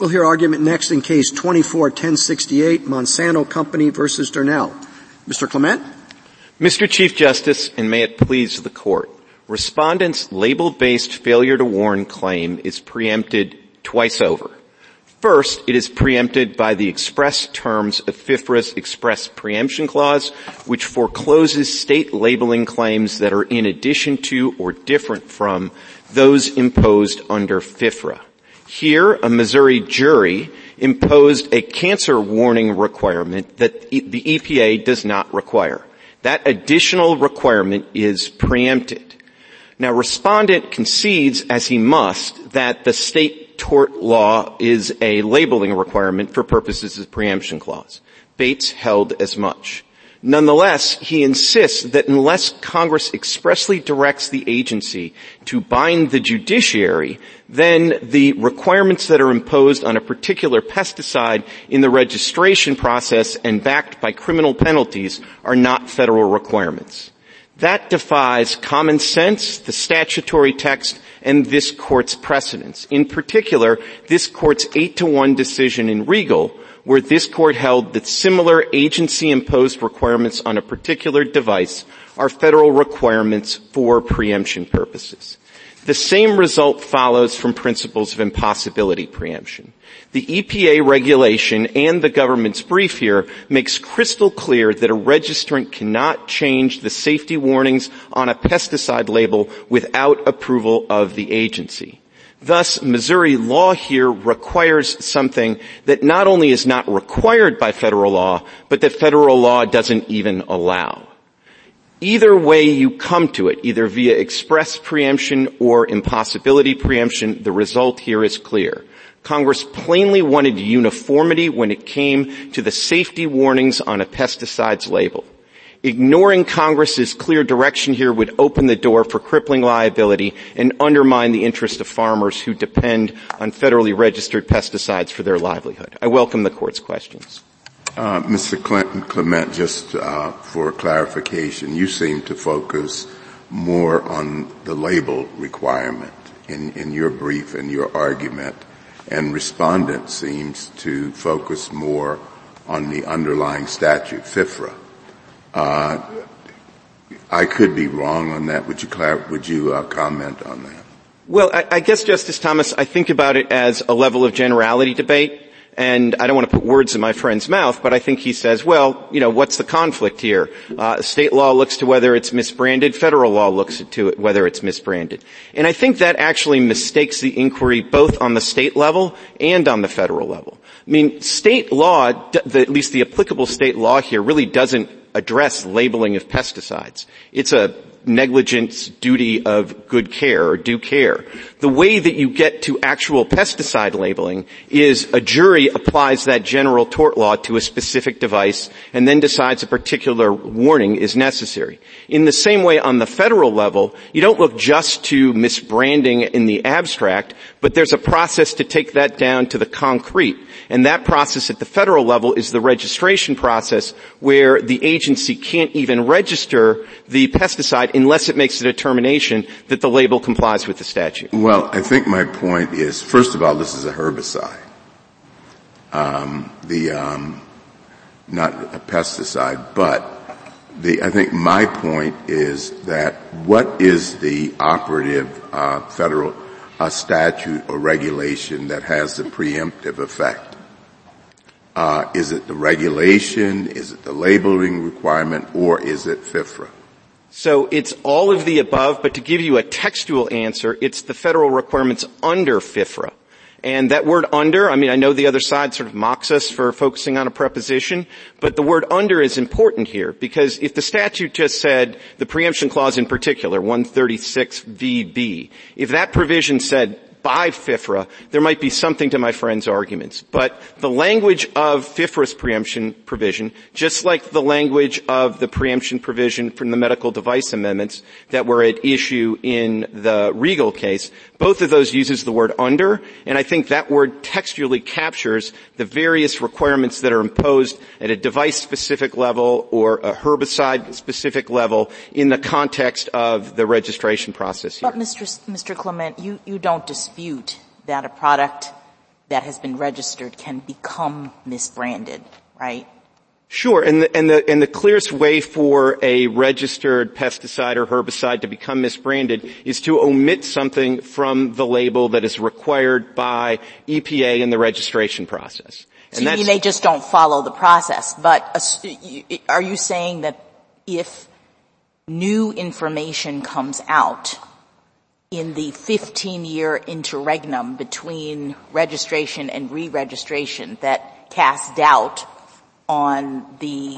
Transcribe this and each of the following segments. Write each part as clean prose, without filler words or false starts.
We'll hear argument next in Case 24-1068, Monsanto Company versus Durnell. Mr. Clement? Mr. Chief Justice, and may it please the Court, Respondent's label-based failure to warn claim is preempted twice over. First, it is preempted by the express terms of FFRA's express preemption clause, which forecloses state labeling claims that are in addition to or different from those imposed under FFRA. Here, a Missouri jury imposed a cancer warning requirement that the EPA does not require. That additional requirement is preempted. Now, Respondent concedes, as he must, that the state tort law is a labeling requirement for purposes of the preemption clause. Bates held as much. Nonetheless, he insists that unless Congress expressly directs the agency to bind the judiciary, then the requirements that are imposed on a particular pesticide in the registration process and backed by criminal penalties are not federal requirements. That defies common sense, the statutory text, and this Court's precedents. In particular, this Court's 8-1 decision in Regal, where this Court held that similar agency-imposed requirements on a particular device are federal requirements for preemption purposes. The same result follows from principles of impossibility preemption. The EPA regulation and the government's brief here makes crystal clear that a registrant cannot change the safety warnings on a pesticide label without approval of the agency. Thus, Missouri law here requires something that not only is not required by federal law, but that federal law doesn't even allow. Either way you come to it, either via express preemption or impossibility preemption, the result here is clear. Congress plainly wanted uniformity when it came to the safety warnings on a pesticide's label. Ignoring Congress's clear direction here would open the door for crippling liability and undermine the interest of farmers who depend on federally registered pesticides for their livelihood. I welcome the Court's questions. Mr. Clement, just for clarification, you seem to focus more on the label requirement in your brief and your argument, and Respondent seems to focus more on the underlying statute, FFRA. I could be wrong on that. Would you comment on that? Well, I guess, Justice Thomas, I think about it as a level of generality debate. And I don't want to put words in my friend's mouth, but I think he says, well, what's the conflict here? State law looks to whether it's misbranded. Federal law looks to it whether it's misbranded. And I think that actually mistakes the inquiry both on the state level and on the federal level. I mean, state law, at least the applicable state law here, really doesn't address labeling of pesticides. It's a negligence duty of good care or due care. The way that you get to actual pesticide labeling is a jury applies that general tort law to a specific device and then decides a particular warning is necessary. In the same way, on the federal level, you don't look just to misbranding in the abstract, but there's a process to take that down to the concrete. And that process at the federal level is the registration process, where the agency can't even register the pesticide unless it makes a determination that the label complies with the statute. Well, I think my point is, first of all, this is a herbicide. Not a pesticide, but I think my point is that what is the operative federal statute or regulation that has the preemptive effect? Is it the regulation, is it the labeling requirement, or is it FFRA? So it's all of the above, but to give you a textual answer, it's the federal requirements under FFRA. And that word under, I know the other side sort of mocks us for focusing on a preposition, but the word under is important here, because if the statute just said, the preemption clause in particular, 136 VB, if that provision said by FFRA, there might be something to my friend's arguments. But the language of FFRA's preemption provision, just like the language of the preemption provision from the medical device amendments that were at issue in the Regal case, both of those uses the word under, and I think that word textually captures the various requirements that are imposed at a device-specific level or a herbicide-specific level in the context of the registration process here. But Mr. Clement, you don't dispute that a product that has been registered can become misbranded, right? Sure, and the clearest way for a registered pesticide or herbicide to become misbranded is to omit something from the label that is required by EPA in the registration process. So you mean they just don't follow the process, but are you saying that if new information comes out in the 15-year interregnum between registration and re-registration that casts doubt on the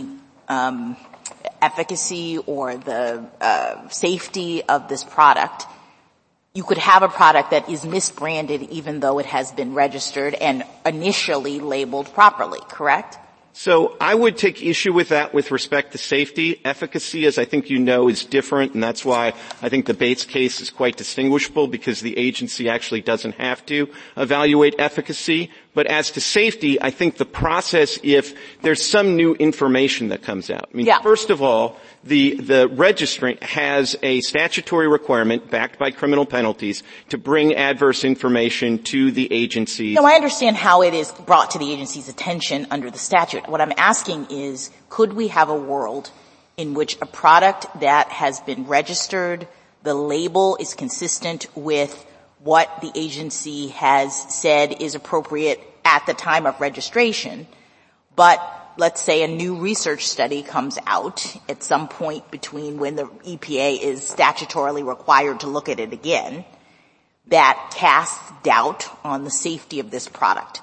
efficacy or the safety of this product, you could have a product that is misbranded even though it has been registered and initially labeled properly, correct? So I would take issue with that with respect to safety. Efficacy, as I think you know, is different, and that's why I think the Bates case is quite distinguishable, because the agency actually doesn't have to evaluate efficacy. But as to safety, I think the process, if there's some new information that comes out. I mean, First of all, the registrant has a statutory requirement backed by criminal penalties to bring adverse information to the agency. No, I understand how it is brought to the agency's attention under the statute. What I'm asking is, could we have a world in which a product that has been registered, the label is consistent with what the agency has said is appropriate at the time of registration, but let's say a new research study comes out at some point between when the EPA is statutorily required to look at it again that casts doubt on the safety of this product.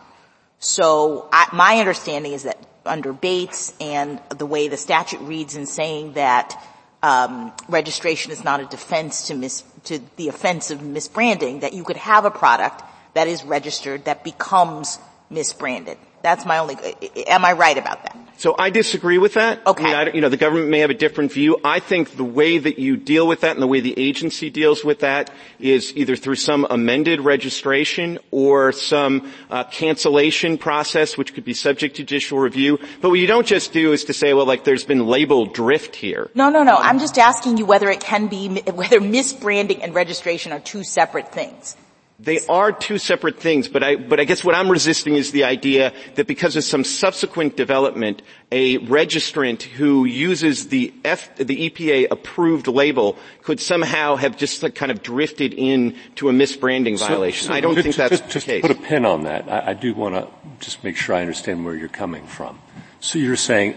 So my understanding is that under Bates and the way the statute reads in saying that registration is not a defense to the offense of misbranding, that you could have a product that is registered that becomes misbranded. That's my only, am I right about that? So I disagree with that. Okay. I mean, the government may have a different view. I think the way that you deal with that and the way the agency deals with that is either through some amended registration or some cancellation process, which could be subject to judicial review. But what you don't just do is to say, well, like, there's been label drift here. No. I'm just asking you whether whether misbranding and registration are two separate things. They are two separate things, but I guess what I'm resisting is the idea that because of some subsequent development, a registrant who uses the EPA approved label could somehow have just kind of drifted into a misbranding violation. I don't think that's the case. Just put a pin on that. I do want to just make sure I understand where you're coming from. So you're saying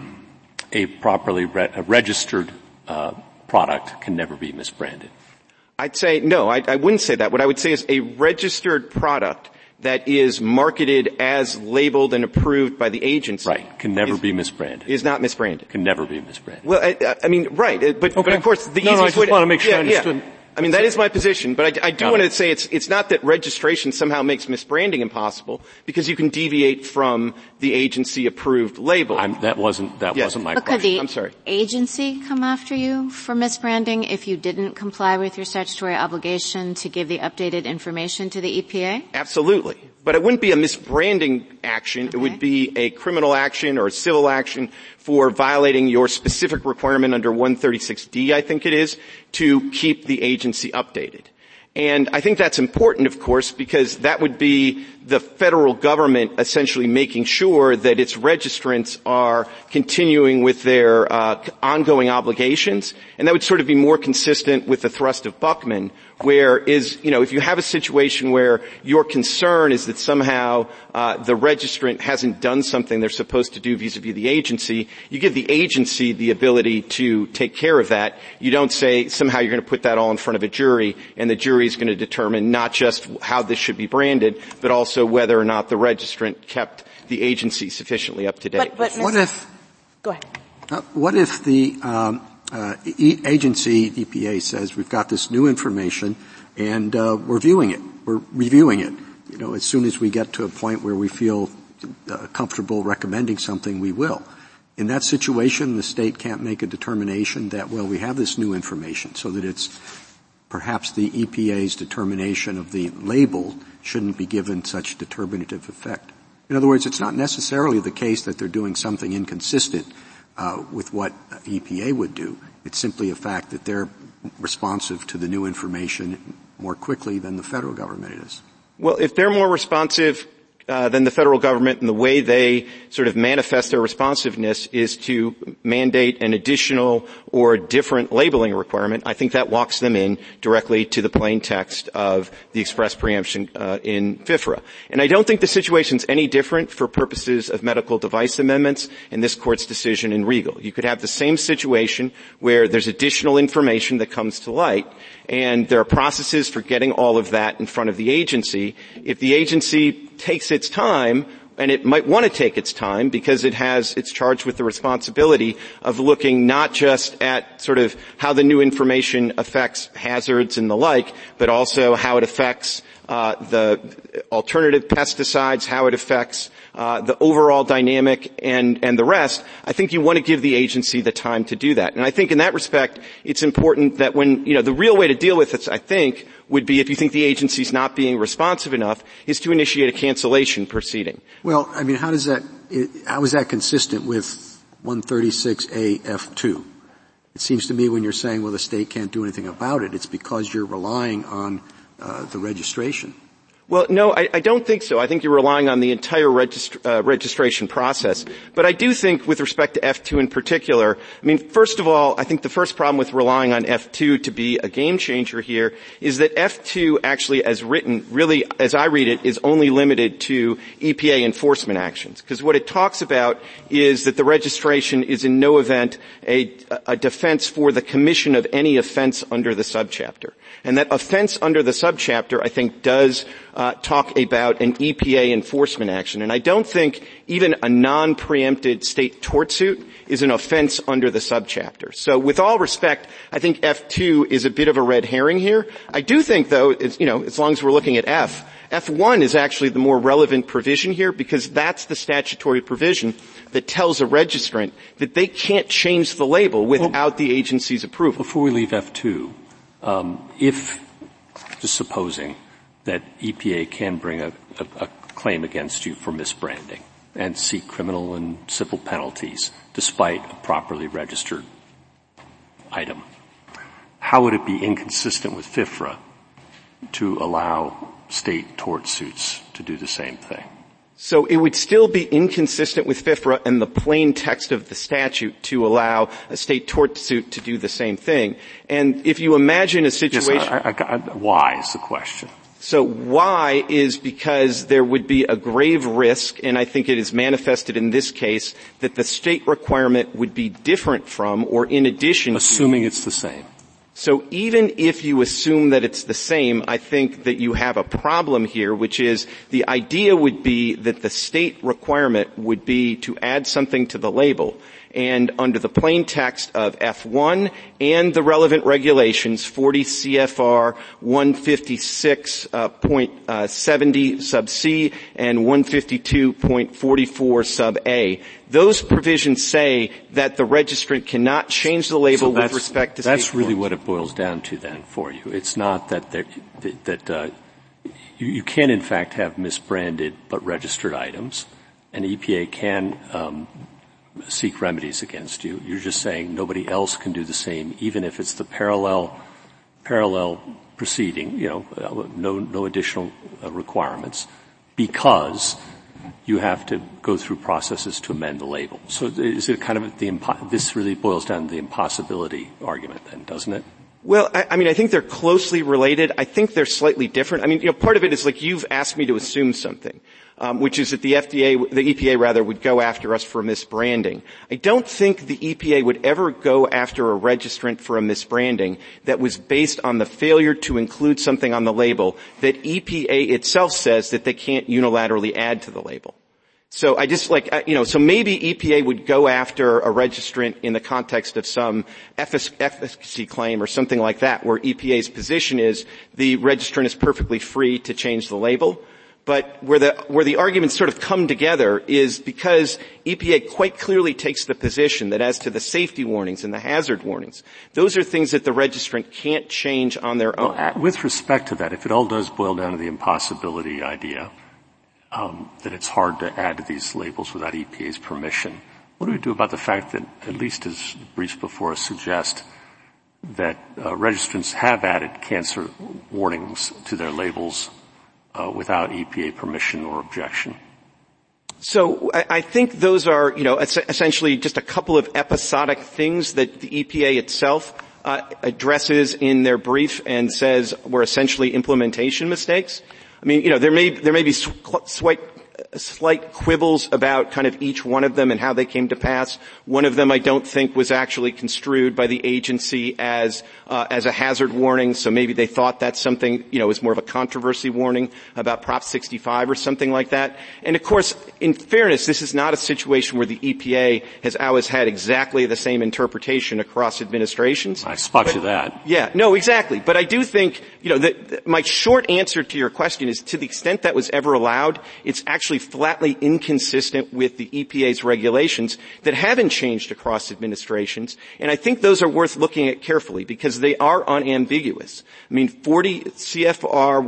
a properly registered product can never be misbranded. I'd say no, I wouldn't say that. What I would say is a registered product that is marketed as labeled and approved by the agency. Right. Can never be misbranded. Is not misbranded. Can never be misbranded. Well, I mean, right. But of course the easiest I just want to make sure I understood. Yeah. I mean, that is my position, but I do want to say it's not that registration somehow makes misbranding impossible, because you can deviate from the agency-approved label. That wasn't my question. Could the I'm sorry. agency come after you for misbranding if you didn't comply with your statutory obligation to give the updated information to the EPA? Absolutely. But it wouldn't be a misbranding action. Okay. It would be a criminal action or a civil action for violating your specific requirement under 136D, I think it is, to keep the agency updated. And I think that's important, of course, because that would be the federal government essentially making sure that its registrants are continuing with their ongoing obligations. And that would sort of be more consistent with the thrust of Buckman, where if you have a situation where your concern is that somehow the registrant hasn't done something they're supposed to do vis-a-vis the agency, you give the agency the ability to take care of that. You don't say somehow you're going to put that all in front of a jury, and the jury is going to determine not just how this should be branded, but also whether or not the registrant kept the agency sufficiently up to date. But go ahead. What if the agency, EPA, says we've got this new information and we're reviewing it. As soon as we get to a point where we feel comfortable recommending something, we will. In that situation, the state can't make a determination that, well, we have this new information, so that it's perhaps the EPA's determination of the label shouldn't be given such determinative effect. In other words, it's not necessarily the case that they're doing something inconsistent with what EPA would do. It's simply a fact that they're responsive to the new information more quickly than the federal government is. Well, if they're more responsive than the federal government, and the way they sort of manifest their responsiveness is to mandate an additional or different labeling requirement, I think that walks them in directly to the plain text of the express preemption in FIFRA. And I don't think the situation's any different for purposes of medical device amendments in this Court's decision in Regal. You could have the same situation where there's additional information that comes to light, and there are processes for getting all of that in front of the agency. If the agency takes its time, and it might want to take its time because it's charged with the responsibility of looking not just at sort of how the new information affects hazards and the like, but also how it affects the alternative pesticides, how it affects the overall dynamic and the rest. I think you want to give the agency the time to do that. And I think in that respect, it's important that when, the real way to deal with it, I think, would be if you think the agency's not being responsive enough, is to initiate a cancellation proceeding. Well, I mean, how is that consistent with 136A-F2? It seems to me when you're saying, well, the state can't do anything about it, it's because you're relying on the registration. Well, no, I don't think so. I think you're relying on the entire registration process. But I do think with respect to F2 in particular, I mean, first of all, I think the first problem with relying on F2 to be a game changer here is that F2 actually, as written, really, as I read it, is only limited to EPA enforcement actions. Because what it talks about is that the registration is in no event a defense for the commission of any offense under the subchapter. And that offense under the subchapter, I think, does talk about an EPA enforcement action. And I don't think even a non-preempted state tort suit is an offense under the subchapter. So with all respect, I think F2 is a bit of a red herring here. I do think, though, as long as we're looking at F1 is actually the more relevant provision here because that's the statutory provision that tells a registrant that they can't change the label without the agency's approval. Before we leave F2, if, just supposing, that EPA can bring a claim against you for misbranding and seek criminal and civil penalties despite a properly registered item, how would it be inconsistent with FIFRA to allow state tort suits to do the same thing? So it would still be inconsistent with FIFRA and the plain text of the statute to allow a state tort suit to do the same thing. And if you imagine a situation... Yes, why is the question. So why is because there would be a grave risk, and I think it is manifested in this case, that the state requirement would be different from or in addition to... Assuming it's the same. So even if you assume that it's the same, I think that you have a problem here, which is the idea would be that the state requirement would be to add something to the label. And under the plain text of F1 and the relevant regulations, 40 CFR 156.70 sub C and 152.44 sub A, those provisions say that the registrant cannot change the label with respect to state That's really what it boils down to then for you. It's not that you can in fact have misbranded but registered items, and EPA can seek remedies against you. You're just saying nobody else can do the same, even if it's the parallel proceeding, no additional requirements, because you have to go through processes to amend the label. So is it kind of this really boils down to the impossibility argument then, doesn't it? Well, I mean, I think they're closely related. I think they're slightly different. I mean, part of it is like you've asked me to assume something, which is that the EPA would go after us for misbranding. I don't think the EPA would ever go after a registrant for a misbranding that was based on the failure to include something on the label that EPA itself says that they can't unilaterally add to the label. So I just so maybe EPA would go after a registrant in the context of some efficacy claim or something like that, where EPA's position is the registrant is perfectly free to change the label. But where the arguments sort of come together is because EPA quite clearly takes the position that as to the safety warnings and the hazard warnings, those are things that the registrant can't change on their own. Well, with respect to that, if it all does boil down to the impossibility idea, that it's hard to add to these labels without EPA's permission, what do we do about the fact that, at least as briefs before us suggest, that registrants have added cancer warnings to their labels without EPA permission or objection? So I think those are, essentially just a couple of episodic things that the EPA itself addresses in their brief and says were essentially implementation mistakes. I mean, there may be slight quibbles about kind of each one of them and how they came to pass. One of them I don't think was actually construed by the agency as a hazard warning, so maybe they thought that's something, is more of a controversy warning about Prop 65 or something like that. And of course, in fairness, this is not a situation where the EPA has always had exactly the same interpretation across administrations. I spot you that. Yeah, no, exactly. But I do think, that my short answer to your question is to the extent that was ever allowed, it's actually flatly inconsistent with the EPA's regulations that haven't changed across administrations. And I think those are worth looking at carefully because they are unambiguous. I mean, 40 CFR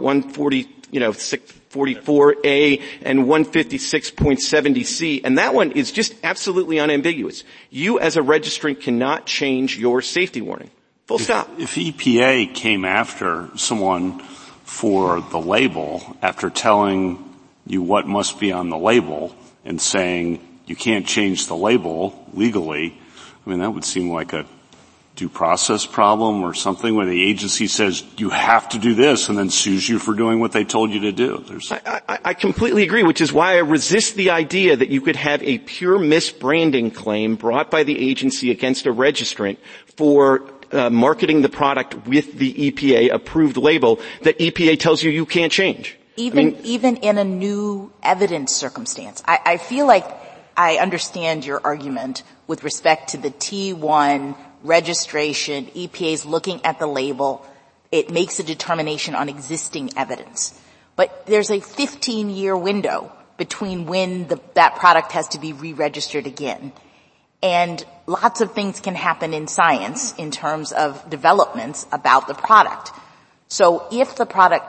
144A and 156.70C, and that one is just absolutely unambiguous. You as a registrant cannot change your safety warning. Full stop. If EPA came after someone for the label after telling you what must be on the label and saying you can't change the label legally, I mean, that would seem like a due process problem or something where the agency says you have to do this and then sues you for doing what they told you to do. I completely agree, which is why I resist the idea that you could have a pure misbranding claim brought by the agency against a registrant for marketing the product with the EPA approved label that EPA tells you can't change. Even in a new evidence circumstance. I feel like I understand your argument with respect to the T1 registration. EPA's looking at the label. It makes a determination on existing evidence. But there's a 15-year window between when that product has to be re-registered again. And lots of things can happen in science in terms of developments about the product. So if the product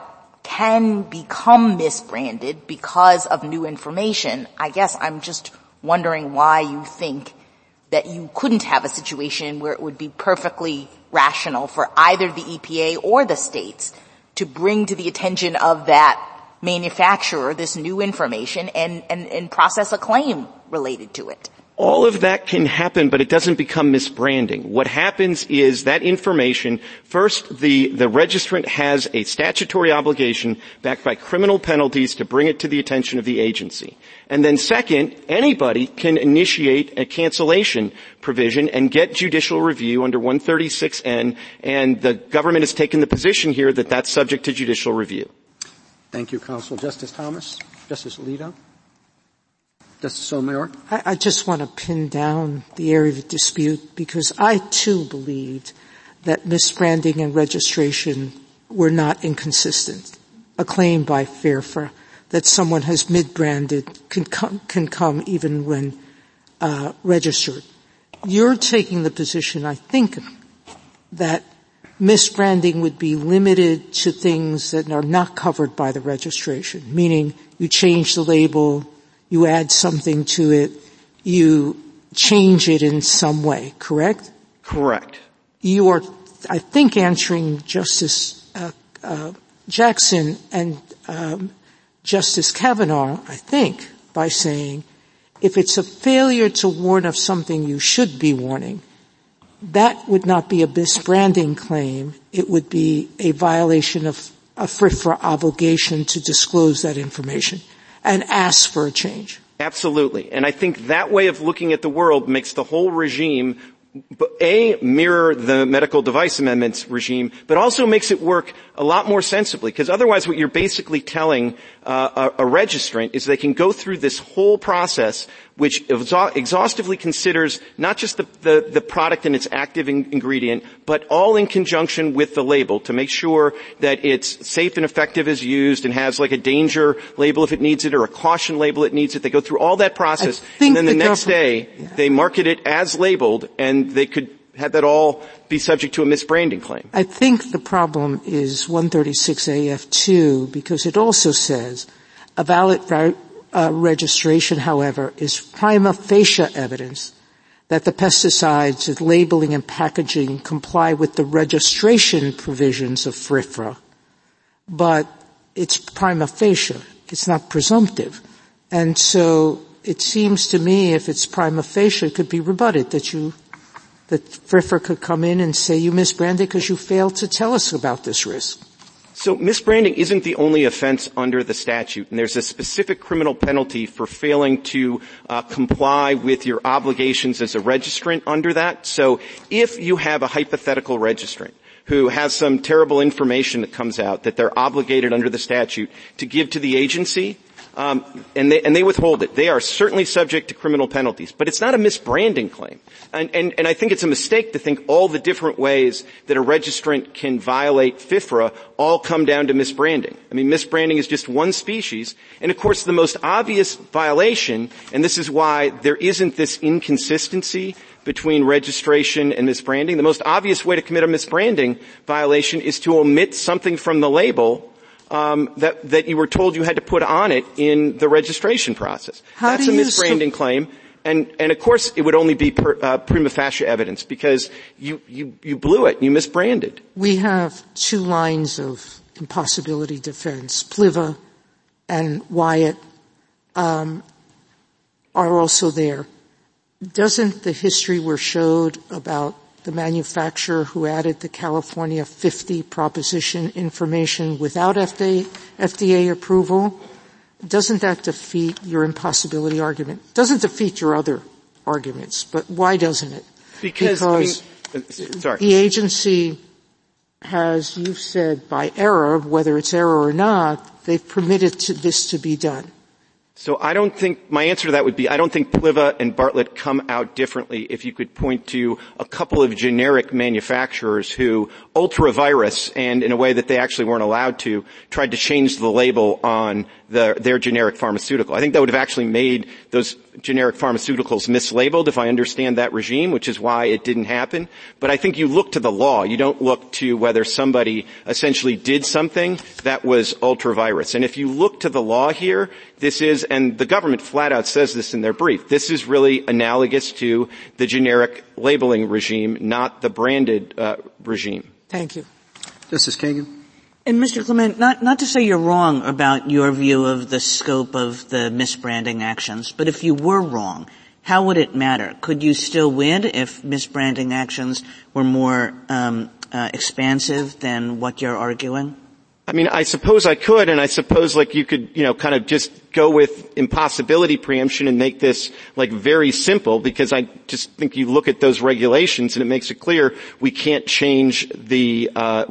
can become misbranded because of new information, I guess I'm just wondering why you think that you couldn't have a situation where it would be perfectly rational for either the EPA or the states to bring to the attention of that manufacturer this new information and process a claim related to it. All of that can happen, but it doesn't become misbranding. What happens is that information, first, the registrant has a statutory obligation backed by criminal penalties to bring it to the attention of the agency. And then second, anybody can initiate a cancellation provision and get judicial review under 136N, and the government has taken the position here that that's subject to judicial review. Thank you, Counsel. Justice Thomas? Justice Alito? Justice Sotomayor? I just want to pin down the area of dispute because I, too, believed that misbranding and registration were not inconsistent. A claim by FERFA that someone has mid-branded can come even when registered. You're taking the position, I think, that misbranding would be limited to things that are not covered by the registration, meaning you change the label, you add something to it, you change it in some way, correct? Correct. You are, I think, answering Justice Jackson and Justice Kavanaugh, I think, by saying if it's a failure to warn of something you should be warning, that would not be a misbranding claim. It would be a violation of a FRIFRA obligation to disclose that information and ask for a change. Absolutely. And I think that way of looking at the world makes the whole regime mirror the medical device amendments regime, but also makes it work a lot more sensibly, because otherwise what you're basically telling a registrant is they can go through this whole process which exhaustively considers not just the product and its active ingredient, but all in conjunction with the label to make sure that it's safe and effective as used and has like a danger label if it needs it or a caution label it needs it. They go through all that process, and then the next day they market it as labeled, and they could have that all be subject to a misbranding claim. I think the problem is 136AF2 because it also says a valid registration, however, is prima facie evidence that the pesticides, its labeling and packaging comply with the registration provisions of FRIFRA. But it's prima facie. It's not presumptive. And so it seems to me if it's prima facie, it could be rebutted that FRIFRA could come in and say you misbranded because you failed to tell us about this risk. So misbranding isn't the only offense under the statute, and there's a specific criminal penalty for failing to comply with your obligations as a registrant under that. So if you have a hypothetical registrant who has some terrible information that comes out that they're obligated under the statute to give to the agency, and they withhold it, they are certainly subject to criminal penalties. But it's not a misbranding claim. And I think it's a mistake to think all the different ways that a registrant can violate FIFRA all come down to misbranding. I mean, misbranding is just one species. And of course, the most obvious violation, and this is why there isn't this inconsistency between registration and misbranding, the most obvious way to commit a misbranding violation is to omit something from the label that you were told you had to put on it in the registration process. That's a misbranding claim. And of course it would only be prima facie evidence because you blew it. You misbranded. We have two lines of impossibility defense. Pliva and Wyatt, are also there. Doesn't the history we're showed about the manufacturer who added the California 50 proposition information without FDA approval, doesn't that defeat your impossibility argument? Doesn't defeat your other arguments, but why doesn't it? Because the agency has, you've said, by error, whether it's error or not, they've permitted this to be done. So my answer to that would be, I don't think Pliva and Bartlett come out differently if you could point to a couple of generic manufacturers who ultra-virus, and in a way that they actually weren't allowed to, tried to change the label on their generic pharmaceutical. I think that would have actually made those generic pharmaceuticals mislabeled if I understand that regime, which is why it didn't happen. But I think you look to the law. You don't look to whether somebody essentially did something that was ultra-virus. And if you look to the law here, this is, and the government flat out says this in their brief, this is really analogous to the generic labeling regime, not the branded regime. Thank you. Justice Kagan. And Mr. Clement, not to say you're wrong about your view of the scope of the misbranding actions, but if you were wrong, how would it matter? Could you still win if misbranding actions were more expansive than what you're arguing? I mean, I suppose I could, and I suppose you could, kind of just go with impossibility preemption and make this very simple, because I just think you look at those regulations and it makes it clear we can't change the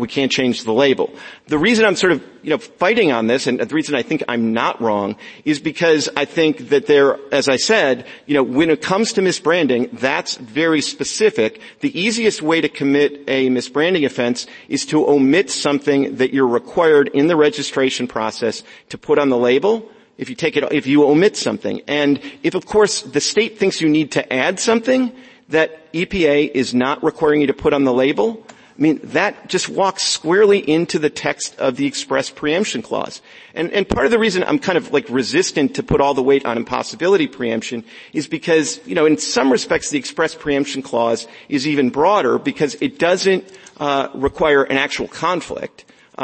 label. The reason I'm sort of, fighting on this, and the reason I think I'm not wrong, is because I think that as I said, when it comes to misbranding, that's very specific. The easiest way to commit a misbranding offense is to omit something that you're required in the registration process to put on the label. If you omit something. And if, of course, the state thinks you need to add something that EPA is not requiring you to put on the label, I mean, that just walks squarely into the text of the express preemption clause. And part of the reason I'm kind of resistant to put all the weight on impossibility preemption is because, in some respects the express preemption clause is even broader because it doesn't require an actual conflict.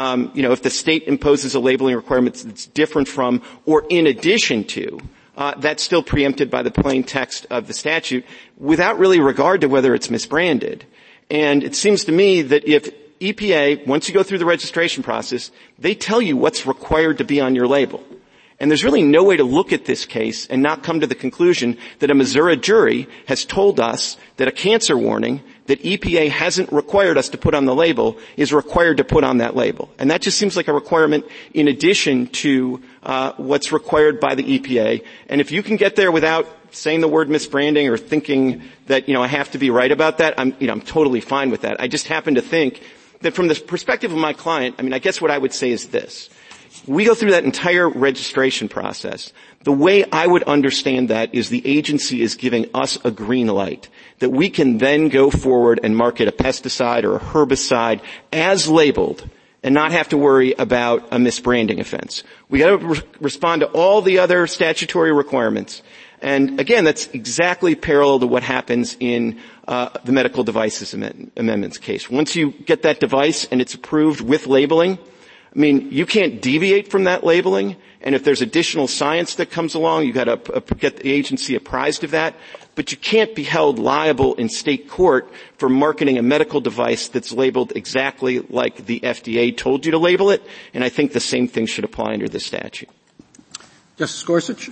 If the state imposes a labeling requirement that's different from or in addition to, that's still preempted by the plain text of the statute without really regard to whether it's misbranded. And it seems to me that if EPA, once you go through the registration process, they tell you what's required to be on your label. And there's really no way to look at this case and not come to the conclusion that a Missouri jury has told us that a cancer warning that EPA hasn't required us to put on the label is required to put on that label. And that just seems like a requirement in addition to what's required by the EPA. And if you can get there without saying the word misbranding or thinking that, I have to be right about that, I'm totally fine with that. I just happen to think that from the perspective of my client, I guess what I would say is this. We go through that entire registration process. The way I would understand that is the agency is giving us a green light that we can then go forward and market a pesticide or a herbicide as labeled and not have to worry about a misbranding offense. We got to respond to all the other statutory requirements. And again, that's exactly parallel to what happens in the medical devices amendments case. Once you get that device and it's approved with labeling, I mean, you can't deviate from that labeling, and if there's additional science that comes along, you've got to get the agency apprised of that. But you can't be held liable in state court for marketing a medical device that's labeled exactly like the FDA told you to label it, and I think the same thing should apply under this statute. Justice Gorsuch?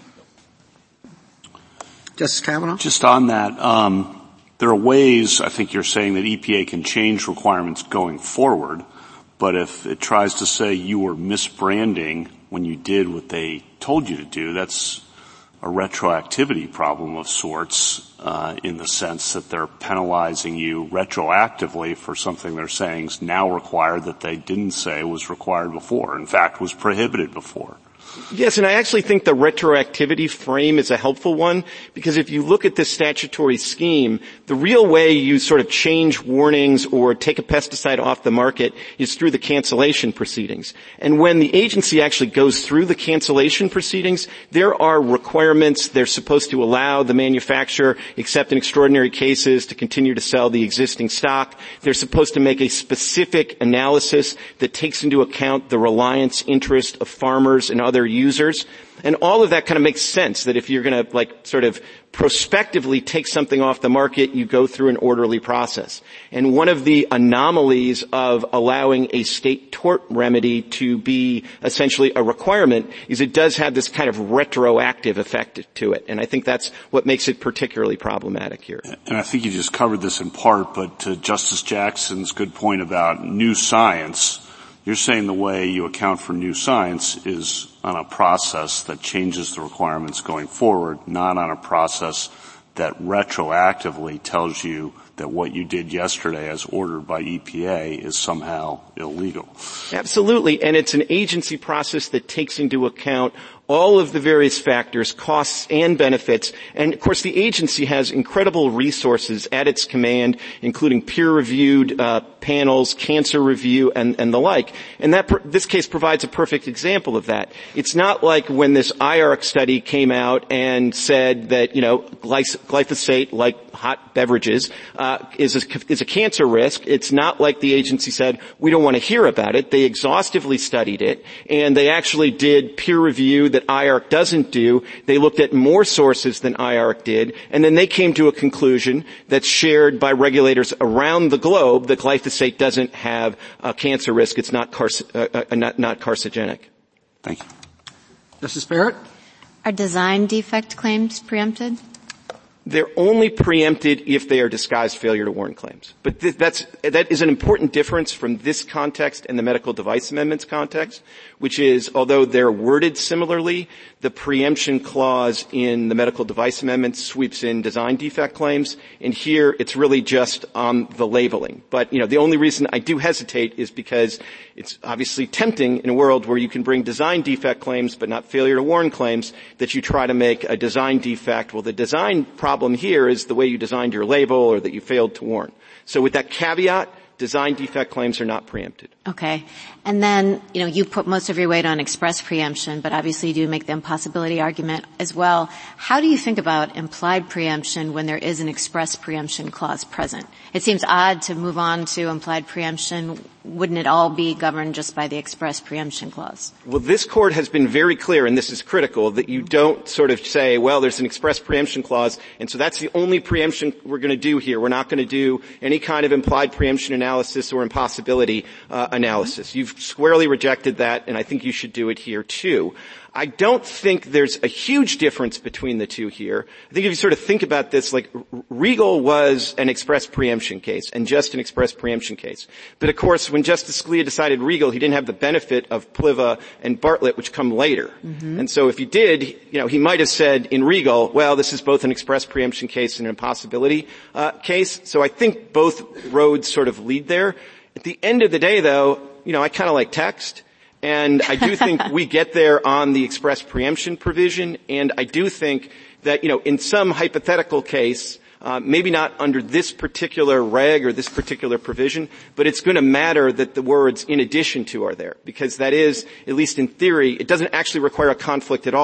Justice Kavanaugh? Just on that, there are ways, I think you're saying, that EPA can change requirements going forward, but if it tries to say you were misbranding when you did what they told you to do, that's a retroactivity problem of sorts, in the sense that they're penalizing you retroactively for something they're saying is now required that they didn't say was required before, in fact was prohibited before. Yes, and I actually think the retroactivity frame is a helpful one, because if you look at this statutory scheme, the real way you sort of change warnings or take a pesticide off the market is through the cancellation proceedings. And when the agency actually goes through the cancellation proceedings, there are requirements. They're supposed to allow the manufacturer, except in extraordinary cases, to continue to sell the existing stock. They're supposed to make a specific analysis that takes into account the reliance interest of farmers and other users. And all of that kind of makes sense, that if you're going to sort of prospectively take something off the market, you go through an orderly process. And one of the anomalies of allowing a state tort remedy to be essentially a requirement is it does have this kind of retroactive effect to it. And I think that's what makes it particularly problematic here. And I think you just covered this in part, but to Justice Jackson's good point about new science, you're saying the way you account for new science is on a process that changes the requirements going forward, not on a process that retroactively tells you that what you did yesterday as ordered by EPA is somehow illegal. Absolutely. And it's an agency process that takes into account all of the various factors, costs and benefits. And of course the agency has incredible resources at its command, including peer-reviewed panels, cancer review, and the like. And this case provides a perfect example of that. It's not like when this IARC study came out and said that, glyphosate, like hot beverages, is a cancer risk. It's not like the agency said, we don't want to hear about it. They exhaustively studied it, and they actually did peer review that IARC doesn't do. They looked at more sources than IARC did, and then they came to a conclusion that's shared by regulators around the globe that glyphosate doesn't have a cancer risk. It's not carcinogenic. Thank you. Justice Barrett? Are design defect claims preempted? They're only preempted if they are disguised failure to warn claims. But that is an important difference from this context and the medical device amendments context, which is, although they're worded similarly, the preemption clause in the medical device amendments sweeps in design defect claims, and here it's really just on the labeling. But, the only reason I do hesitate is because it's obviously tempting in a world where you can bring design defect claims but not failure to warn claims that you try to make a design defect. Well, the design problem here is the way you designed your label or that you failed to warn. So with that caveat, design defect claims are not preempted. Okay. And then, you put most of your weight on express preemption, but obviously you do make the impossibility argument as well. How do you think about implied preemption when there is an express preemption clause present? It seems odd to move on to implied preemption. Wouldn't it all be governed just by the express preemption clause? Well, this court has been very clear, and this is critical, that you don't sort of say, well, there's an express preemption clause, and so that's the only preemption we're going to do here. We're not going to do any kind of implied preemption analysis or impossibility analysis. You've squarely rejected that, and I think you should do it here too. I don't think there's a huge difference between the two here. I think if you sort of think about this, like Regal was an express preemption case and just an express preemption case. But of course, when Justice Scalia decided Regal, he didn't have the benefit of Pliva and Bartlett, which come later. Mm-hmm. And so if he did, he might have said in Regal, well, this is both an express preemption case and an impossibility case. So I think both roads sort of lead there. At the end of the day, though, I kind of like text. And I do think we get there on the express preemption provision, and I do think that, in some hypothetical case, maybe not under this particular reg or this particular provision, but it's going to matter that the words "in addition to" are there, because that is, at least in theory, it doesn't actually require a conflict at all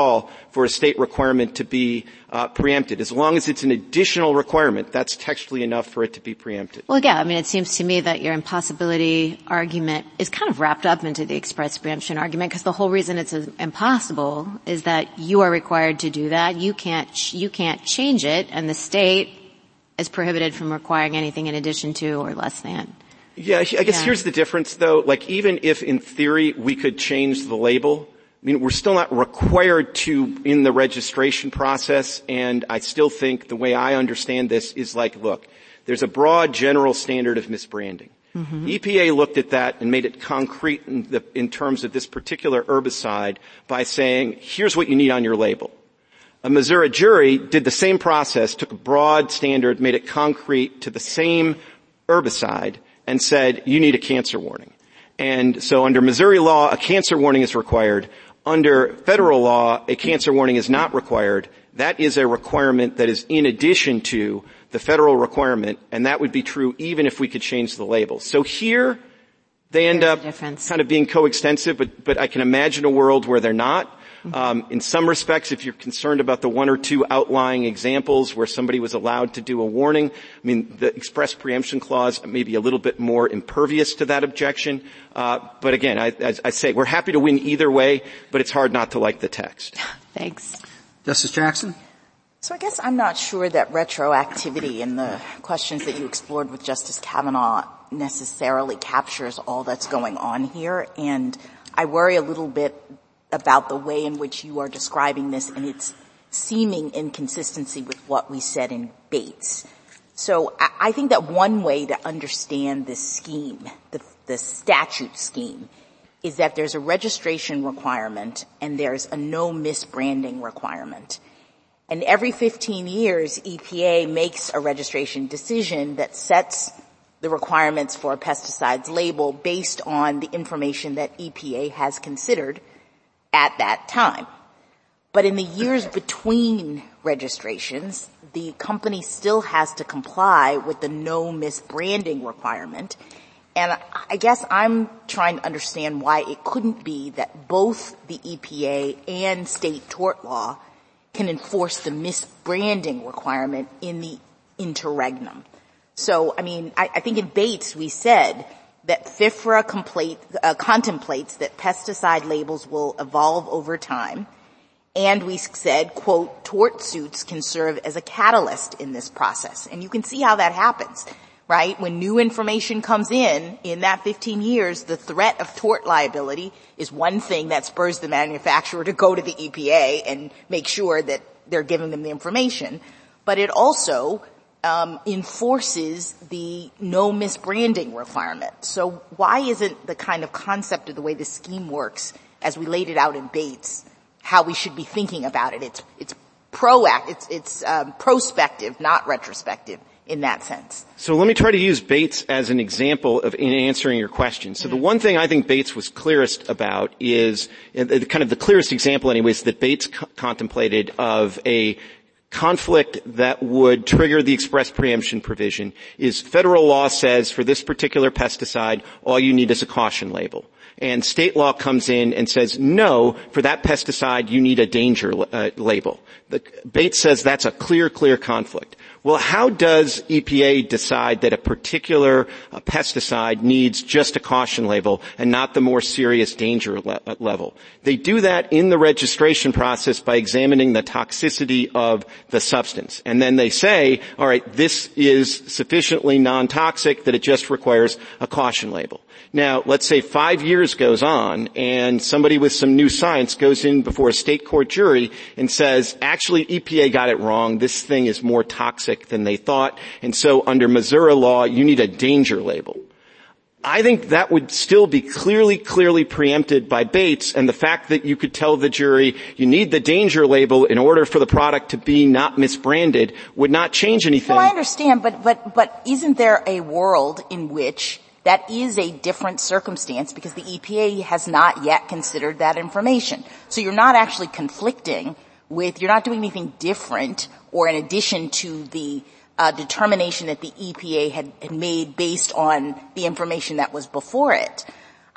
for a state requirement to be preempted. As long as it's an additional requirement, that's textually enough for it to be preempted. Well, yeah, I mean, it seems to me that your impossibility argument is kind of wrapped up into the express preemption argument, because the whole reason it's impossible is that you are required to do that. You can't change it, and the state is prohibited from requiring anything in addition to or less than. Yeah, I guess here's the difference, though. Like, even if in theory we could change the label, I mean, we're still not required to in the registration process, and I still think the way I understand this is like, look, there's a broad general standard of misbranding. Mm-hmm. EPA looked at that and made it concrete in terms of this particular herbicide by saying, here's what you need on your label. A Missouri jury did the same process, took a broad standard, made it concrete to the same herbicide, and said, you need a cancer warning. And so under Missouri law, a cancer warning is required. Under federal law, a cancer warning is not required. That is a requirement that is in addition to the federal requirement, and that would be true even if we could change the label. So here, they end up kind of being coextensive, but I can imagine a world where they're not. In some respects, if you're concerned about the one or two outlying examples where somebody was allowed to do a warning, I mean, the express preemption clause may be a little bit more impervious to that objection. But again, as I say, we're happy to win either way, but it's hard not to like the text. Thanks. Justice Jackson? So I guess I'm not sure that retroactivity in the questions that you explored with Justice Kavanaugh necessarily captures all that's going on here. And I worry a little bit about the way in which you are describing this and its seeming inconsistency with what we said in Bates. So I think that one way to understand this scheme, the statute scheme, is that there's a registration requirement and there's a no misbranding requirement. And every 15 years, EPA makes a registration decision that sets the requirements for a pesticide's label based on the information that EPA has considered at that time. But in the years between registrations, the company still has to comply with the no misbranding requirement. And I guess I'm trying to understand why it couldn't be that both the EPA and state tort law can enforce the misbranding requirement in the interregnum. So, I mean, I think in Bates we said that FIFRA contemplates that pesticide labels will evolve over time, and we said, quote, tort suits can serve as a catalyst in this process. And you can see how that happens, right? When new information comes in that 15 years, the threat of tort liability is one thing that spurs the manufacturer to go to the EPA and make sure that they're giving them the information. But it also enforces the no misbranding requirement. So why isn't the kind of concept of the way the scheme works, as we laid it out in Bates, how we should be thinking about it? It's prospective, not retrospective in that sense. So let me try to use Bates as an example in answering your question. So the one thing I think Bates was clearest about is kind of the clearest example anyways that Bates contemplated of a conflict that would trigger the express preemption provision is federal law says for this particular pesticide, all you need is a caution label. And state law comes in and says, no, for that pesticide, you need a danger label. Bates says that's a clear conflict. Well, how does EPA decide that a particular pesticide needs just a caution label and not the more serious danger level? They do that in the registration process by examining the toxicity of the substance. And then they say, all right, this is sufficiently non-toxic that it just requires a caution label. Now, let's say 5 years goes on and somebody with some new science goes in before a state court jury and says, actually, EPA got it wrong. This thing is more toxic than they thought. And so under Missouri law, you need a danger label. I think that would still be clearly preempted by Bates, and the fact that you could tell the jury you need the danger label in order for the product to be not misbranded would not change anything. Well, I understand, but isn't there a world in which that is a different circumstance because the EPA has not yet considered that information? So you're not actually conflicting with, you're not doing anything different or in addition to the determination that the EPA had made based on the information that was before it.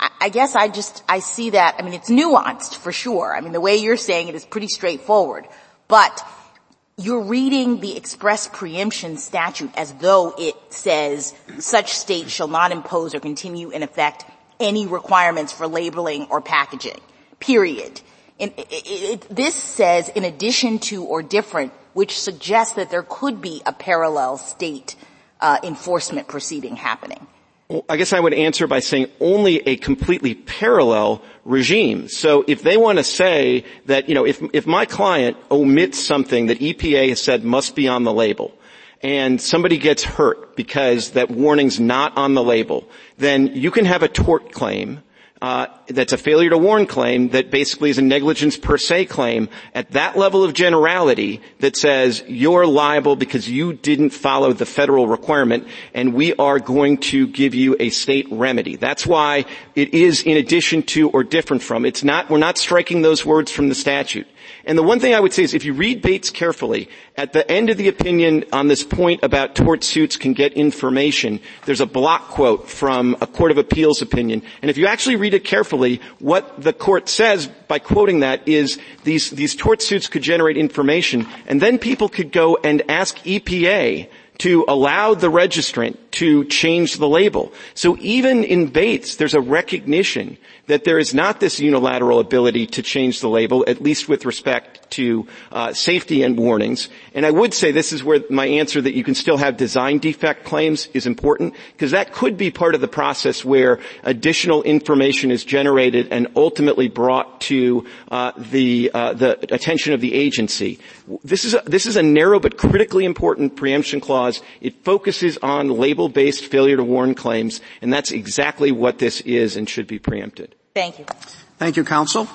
I guess I see that, it's nuanced for sure. The way you're saying it is pretty straightforward. But you're reading the express preemption statute as though it says such state shall not impose or continue in effect any requirements for labeling or packaging, period. And this says in addition to or different, which suggests that there could be a parallel state enforcement proceeding happening. Well, I guess I would answer by saying only a completely parallel regime. So if they want to say that, if my client omits something that EPA has said must be on the label, and somebody gets hurt because that warning's not on the label, then you can have a tort claim that's a failure to warn claim that basically is a negligence per se claim at that level of generality that says you're liable because you didn't follow the federal requirement and we are going to give you a state remedy. That's why it is in addition to or different from. We're not striking those words from the statute. And the one thing I would say is if you read Bates carefully, at the end of the opinion on this point about tort suits can get information, there's a block quote from a court of appeals opinion. And if you actually read it carefully, what the court says by quoting that is these tort suits could generate information, and then people could go and ask EPA to allow the registrant to change the label. So even in Bates, there's a recognition that there is not this unilateral ability to change the label, at least with respect to safety and warnings. And I would say this is where my answer that you can still have design defect claims is important, because that could be part of the process where additional information is generated and ultimately brought to the attention of the agency. This is a narrow but critically important preemption clause. It focuses on label-based failure to warn claims, and that's exactly what this is and should be preempted. Thank you. Thank you, counsel.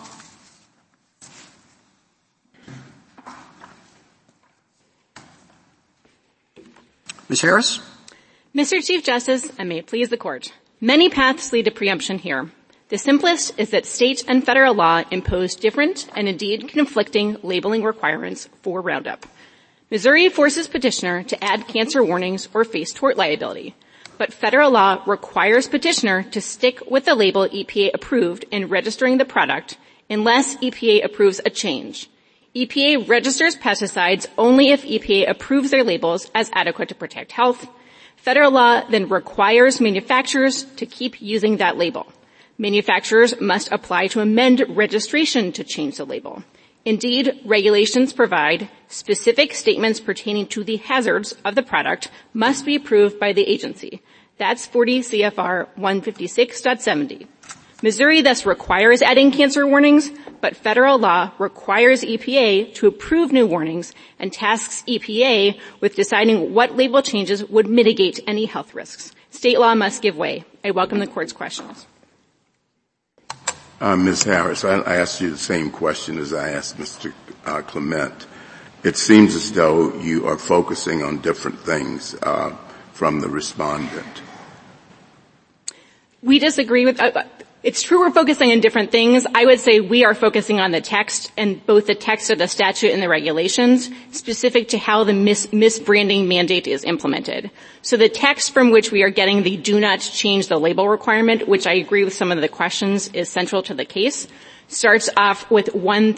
Ms. Harris? Mr. Chief Justice, and may it please the Court, many paths lead to preemption here. The simplest is that state and federal law impose different and indeed conflicting labeling requirements for Roundup. Missouri forces petitioner to add cancer warnings or face tort liability, but federal law requires petitioner to stick with the label EPA approved in registering the product unless EPA approves a change. EPA registers pesticides only if EPA approves their labels as adequate to protect health. Federal law then requires manufacturers to keep using that label. Manufacturers must apply to amend registration to change the label. Indeed, regulations provide specific statements pertaining to the hazards of the product must be approved by the agency. That's 40 CFR 156.70. Missouri thus requires adding cancer warnings, but federal law requires EPA to approve new warnings and tasks EPA with deciding what label changes would mitigate any health risks. State law must give way. I welcome the Court's questions. Ms. Harris, I asked you the same question as I asked Mr. Clement. It seems as though you are focusing on different things from the respondent. We disagree with it's true we're focusing on different things. I would say we are focusing on the text, and both the text of the statute and the regulations specific to how the misbranding mandate is implemented. So the text from which we are getting the do not change the label requirement, which I agree with some of the questions is central to the case, starts off with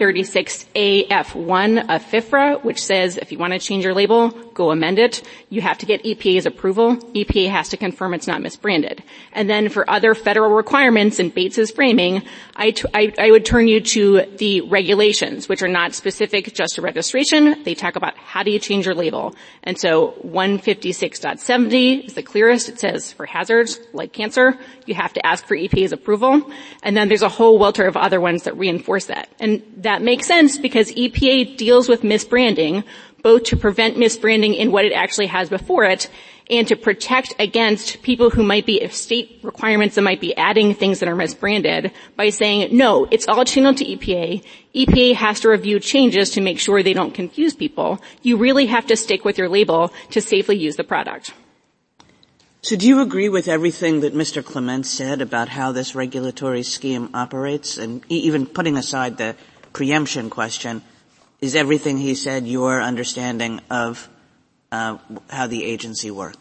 136AF1 of FIFRA, which says if you want to change your label, go amend it. You have to get EPA's approval. EPA has to confirm it's not misbranded. And then for other federal requirements in Bates's framing, I would turn you to the regulations, which are not specific just to registration. They talk about how do you change your label. And so 156.70 is the clearest. It says for hazards like cancer, you have to ask for EPA's approval. And then there's a whole welter of other ones that reinforce that. And that makes sense because EPA deals with misbranding both to prevent misbranding in what it actually has before it and to protect against people who might be, if state requirements that might be adding things that are misbranded by saying, no, it's all channeled to EPA. EPA has to review changes to make sure they don't confuse people. You really have to stick with your label to safely use the product. So do you agree with everything that Mr. Clement said about how this regulatory scheme operates? And even putting aside the preemption question, is everything he said your understanding of how the agency works?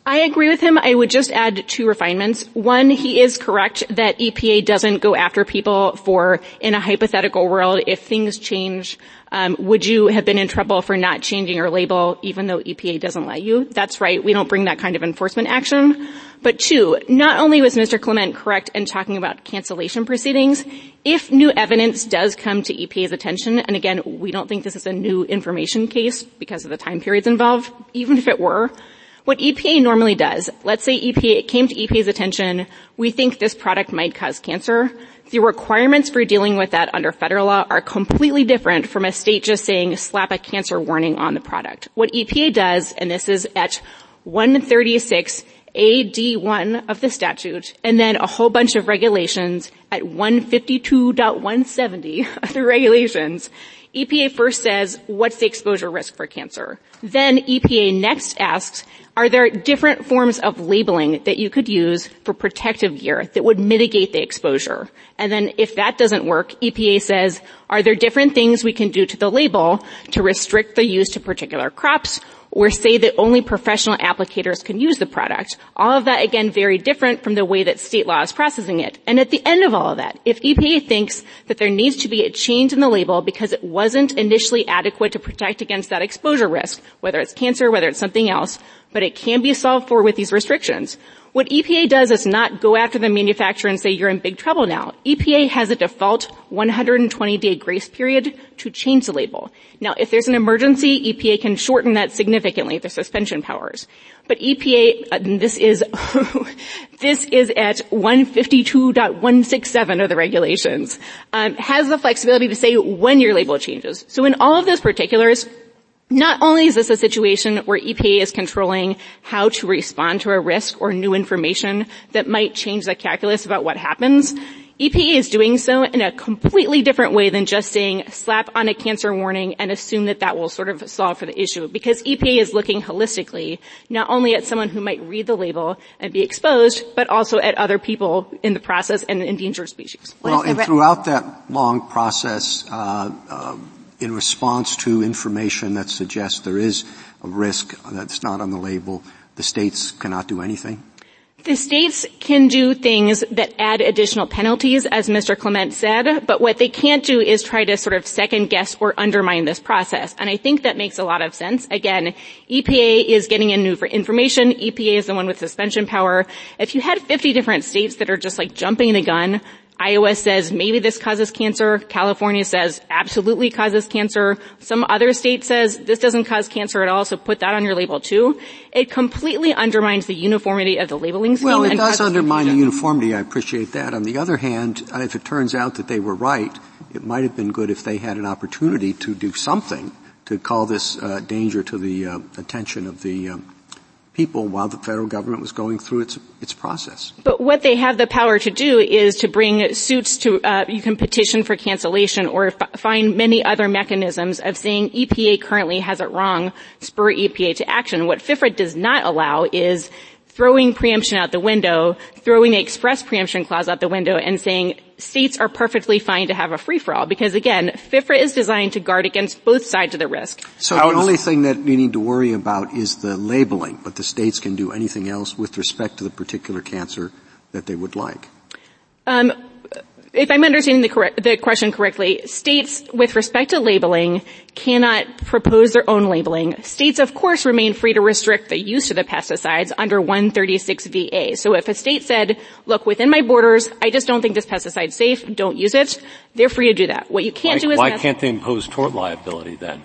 I agree with him. I would just add 2 refinements. One, he is correct that EPA doesn't go after people for, in a hypothetical world, if things change, would you have been in trouble for not changing your label even though EPA doesn't let you? That's right. We don't bring that kind of enforcement action. But 2, not only was Mr. Clement correct in talking about cancellation proceedings, if new evidence does come to EPA's attention, and again, we don't think this is a new information case because of the time periods involved, even if it were, what EPA normally does, let's say it came to EPA's attention, we think this product might cause cancer. The requirements for dealing with that under federal law are completely different from a state just saying slap a cancer warning on the product. What EPA does, and this is at 136 AD1 of the statute, and then a whole bunch of regulations at 152.170 of the regulations, EPA first says, what's the exposure risk for cancer? Then EPA next asks, are there different forms of labeling that you could use for protective gear that would mitigate the exposure? And then if that doesn't work, EPA says, are there different things we can do to the label to restrict the use to particular crops or say that only professional applicators can use the product? All of that, again, very different from the way that state law is processing it. And at the end of all of that, if EPA thinks that there needs to be a change in the label because it wasn't initially adequate to protect against that exposure risk, whether it's cancer, whether it's something else, but it can be solved for with these restrictions, what EPA does is not go after the manufacturer and say you're in big trouble now. EPA has a default 120-day grace period to change the label. Now, if there's an emergency, EPA can shorten that significantly, the suspension powers. But EPA, this is at 152.167 of the regulations, has the flexibility to say when your label changes. So in all of those particulars, not only is this a situation where EPA is controlling how to respond to a risk or new information that might change the calculus about what happens, EPA is doing so in a completely different way than just saying slap on a cancer warning and assume that that will sort of solve for the issue. Because EPA is looking holistically, not only at someone who might read the label and be exposed, but also at other people in the process and endangered species. Well, and throughout that long process, in response to information that suggests there is a risk that's not on the label, the states cannot do anything? The states can do things that add additional penalties, as Mr. Clement said, but what they can't do is try to sort of second guess or undermine this process. And I think that makes a lot of sense. Again, EPA is getting in new information. EPA is the one with suspension power. If you had 50 different states that are just like jumping the gun, Iowa says maybe this causes cancer. California says absolutely causes cancer. Some other state says this doesn't cause cancer at all, so put that on your label too. It completely undermines the uniformity of the labeling scheme. Well, it does undermine the uniformity. I appreciate that. On the other hand, if it turns out that they were right, it might have been good if they had an opportunity to do something to call this danger to the attention of the people while the federal government was going through its process. But what they have the power to do is to bring suits to, you can petition for cancellation or find many other mechanisms of saying EPA currently has it wrong, spur EPA to action. What FIFRA does not allow is throwing preemption out the window, throwing the express preemption clause out the window and saying states are perfectly fine to have a free-for-all because, again, FIFRA is designed to guard against both sides of the risk. So the only thing that we need to worry about is the labeling, but the states can do anything else with respect to the particular cancer that they would like. If I'm understanding the question correctly, states with respect to labeling cannot propose their own labeling. States, of course, remain free to restrict the use of the pesticides under 136 VA. So if a state said, look, within my borders, I just don't think this pesticide's safe, don't use it, they're free to do that. What you can't do is why can't they impose tort liability then?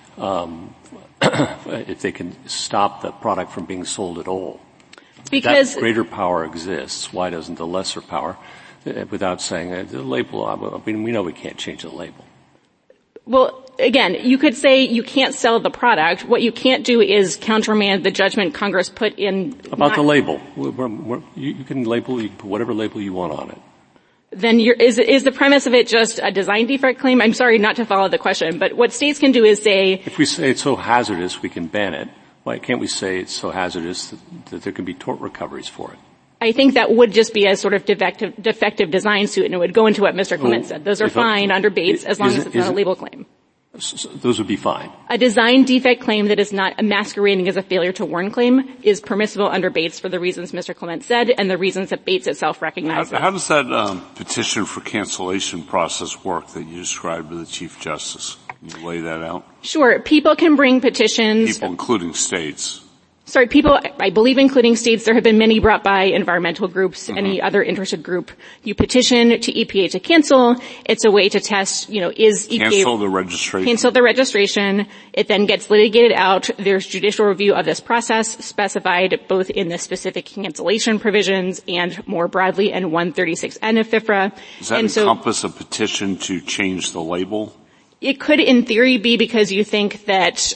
If they can stop the product from being sold at all. Because that greater power exists, why doesn't the lesser power? Without saying the label, I mean, we know we can't change the label. Well, again, you could say you can't sell the product. What you can't do is countermand the judgment Congress put in. About the label. You can label, you can put whatever label you want on it. Then is the premise of it just a design defect claim? I'm sorry not to follow the question, but what states can do is say. If we say it's so hazardous, we can ban it. Why can't we say it's so hazardous that there can be tort recoveries for it? I think that would just be a sort of defective design suit, and it would go into what Mr. Clement said. Those are fine under Bates as long as it's not a label claim. Those would be fine. A design defect claim that is not masquerading as a failure to warn claim is permissible under Bates for the reasons Mr. Clement said and the reasons that Bates itself recognized. How does that petition for cancellation process work that you described to the Chief Justice? Can you lay that out? Sure. People can bring petitions. People, including states. Sorry, people, I believe including states, there have been many brought by environmental groups, any other interested group. You petition to EPA to cancel. It's a way to test, is EPA... Cancel the registration. Cancel the registration. It then gets litigated out. There's judicial review of this process specified both in the specific cancellation provisions and more broadly in 136N of FFRA. Does that encompass a petition to change the label? It could in theory be because you think that,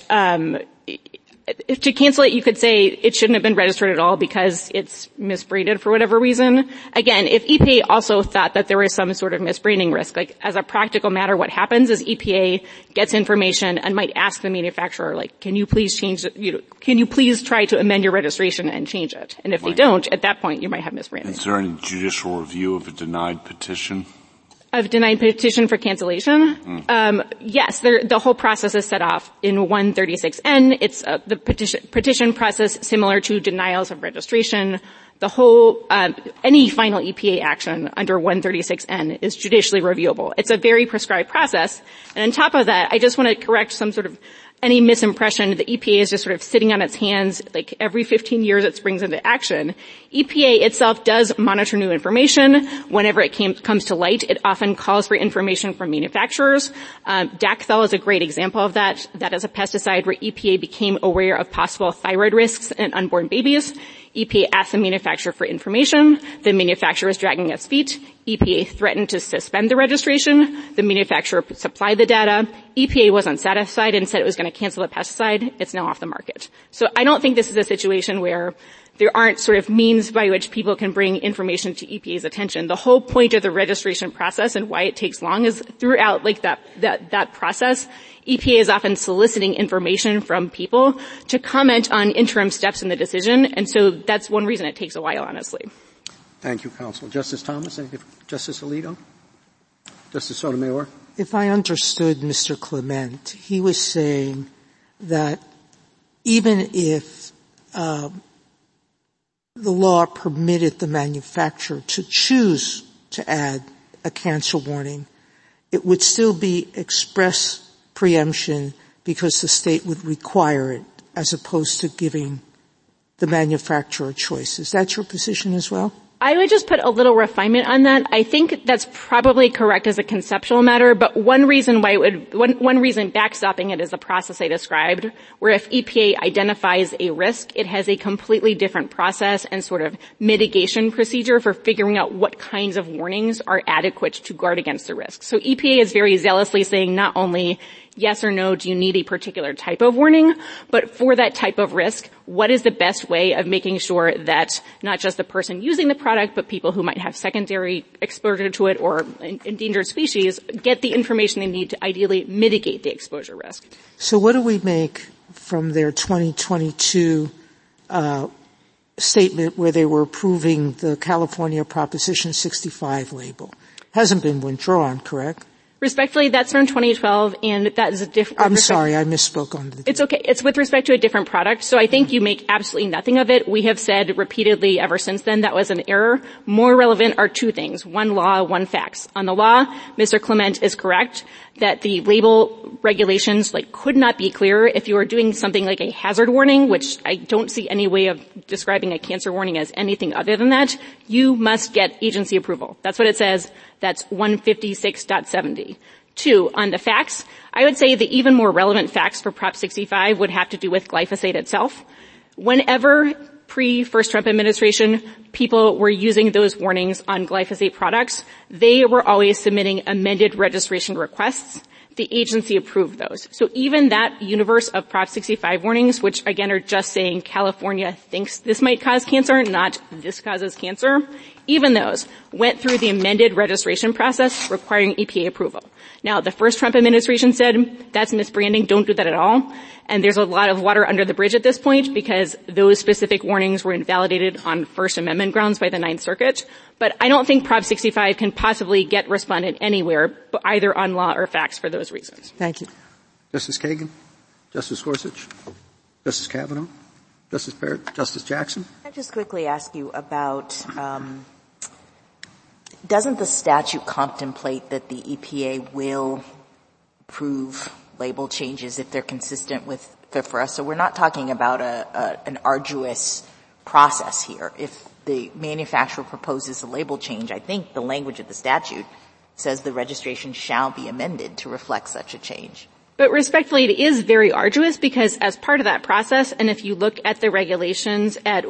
to cancel it, you could say it shouldn't have been registered at all because it's misbranded for whatever reason. Again, if EPA also thought that there was some sort of misbranding risk, like as a practical matter, what happens is EPA gets information and might ask the manufacturer, like, can you please change it, can you please try to amend your registration and change it? And if they don't, at that point, you might have misbranding. Is there any judicial review of a denied petition? Of denied petition for cancellation? Yes, the whole process is set off in 136N. It's the petition process similar to denials of registration. The whole, any final EPA action under 136N is judicially reviewable. It's a very prescribed process. And on top of that, I just want to correct some sort of any misimpression. The EPA is just sort of sitting on its hands, like every 15 years it springs into action. EPA itself does monitor new information. Whenever it comes to light, it often calls for information from manufacturers. Dacthal is a great example of that. That is a pesticide where EPA became aware of possible thyroid risks in unborn babies. EPA asked the manufacturer for information. The manufacturer is dragging its feet. EPA threatened to suspend the registration. The manufacturer supplied the data. EPA wasn't satisfied and said it was going to cancel the pesticide. It's now off the market. So I don't think this is a situation where there aren't sort of means by which people can bring information to EPA's attention. The whole point of the registration process and why it takes long is throughout like that process, EPA is often soliciting information from people to comment on interim steps in the decision, and so that's one reason it takes a while, honestly. Thank you, Counsel. Justice Thomas, Justice Alito? Justice Sotomayor? If I understood Mr. Clement, he was saying that even if the law permitted the manufacturer to choose to add a cancel warning, it would still be express preemption because the state would require it as opposed to giving the manufacturer a choice. Is that your position as well? I would just put a little refinement on that. I think that's probably correct as a conceptual matter, but one reason backstopping it is the process I described, where if EPA identifies a risk, it has a completely different process and sort of mitigation procedure for figuring out what kinds of warnings are adequate to guard against the risk. So EPA is very zealously saying not only yes or no, do you need a particular type of warning? But for that type of risk, what is the best way of making sure that not just the person using the product, but people who might have secondary exposure to it or endangered species get the information they need to ideally mitigate the exposure risk? So what do we make from their 2022 statement where they were approving the California Proposition 65 label? Hasn't been withdrawn, correct? Respectfully, that's from 2012, and that is a different... I'm sorry, I misspoke on the... It's okay. It's with respect to a different product, so I think you make absolutely nothing of it. We have said repeatedly ever since then that was an error. More relevant are two things. One law, one facts. On the law, Mr. Clement is correct that the label regulations could not be clearer. If you were doing something like a hazard warning, which I don't see any way of describing a cancer warning as anything other than that, you must get agency approval. That's what it says. That's 156.70. 2, on the facts, I would say the even more relevant facts for Prop 65 would have to do with glyphosate itself. Whenever pre-first Trump administration, people were using those warnings on glyphosate products, they were always submitting amended registration requests. The agency approved those. So even that universe of Prop 65 warnings, which again are just saying California thinks this might cause cancer, not this causes cancer, even those went through the amended registration process requiring EPA approval. Now, the first Trump administration said, that's misbranding, don't do that at all. And there's a lot of water under the bridge at this point because those specific warnings were invalidated on First Amendment grounds by the Ninth Circuit. But I don't think Prop 65 can possibly get responded anywhere, either on law or facts for those reasons. Thank you. Justice Kagan? Justice Gorsuch? Justice Kavanaugh? Justice Barrett? Justice Jackson? Can I just quickly ask you about, doesn't the statute contemplate that the EPA will approve label changes if they're consistent with FFRA? So we're not talking about an arduous process here. If the manufacturer proposes a label change, I think the language of the statute says the registration shall be amended to reflect such a change. But respectfully, it is very arduous because as part of that process, and if you look at the regulations at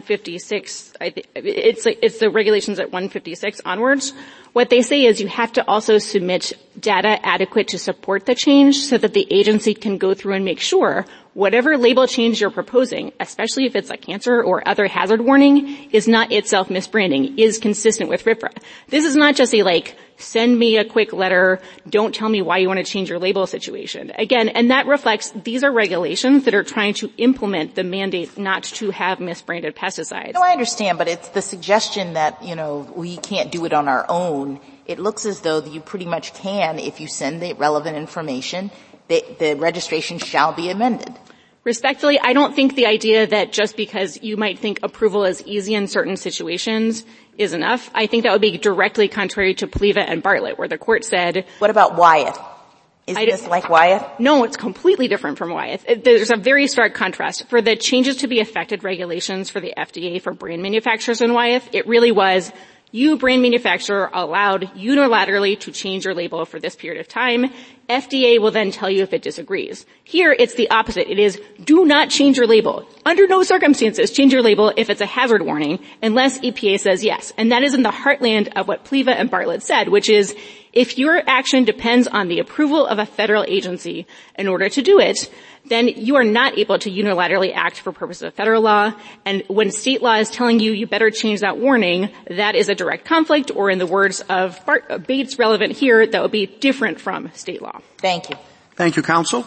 156, it's the regulations at 156 onwards, what they say is you have to also submit data adequate to support the change so that the agency can go through and make sure whatever label change you're proposing, especially if it's a cancer or other hazard warning, is not itself misbranding, is consistent with FFRA. This is not just a send me a quick letter, don't tell me why you want to change your label situation. Again, and that reflects these are regulations that are trying to implement the mandate not to have misbranded pesticides. No, I understand, but it's the suggestion that, we can't do it on our own. It looks as though you pretty much can if you send the relevant information. The registration shall be amended. Respectfully, I don't think the idea that just because you might think approval is easy in certain situations is enough. I think that would be directly contrary to Pliva and Bartlett, where the court said... What about Wyeth? Is this like Wyeth? No, it's completely different from Wyeth. There's a very stark contrast. For the changes to be effected regulations for the FDA for brand manufacturers in Wyeth, it really was you, brand manufacturer, allowed unilaterally to change your label for this period of time. FDA will then tell you if it disagrees. Here, it's the opposite. It is, do not change your label. Under no circumstances, change your label if it's a hazard warning, unless EPA says yes. And that is in the heartland of what Pliva and Bartlett said, which is, if your action depends on the approval of a federal agency in order to do it, then you are not able to unilaterally act for purposes of federal law. And when state law is telling you better change that warning, that is a direct conflict, or in the words of Bates relevant here, that would be different from state law. Thank you. Thank you, counsel.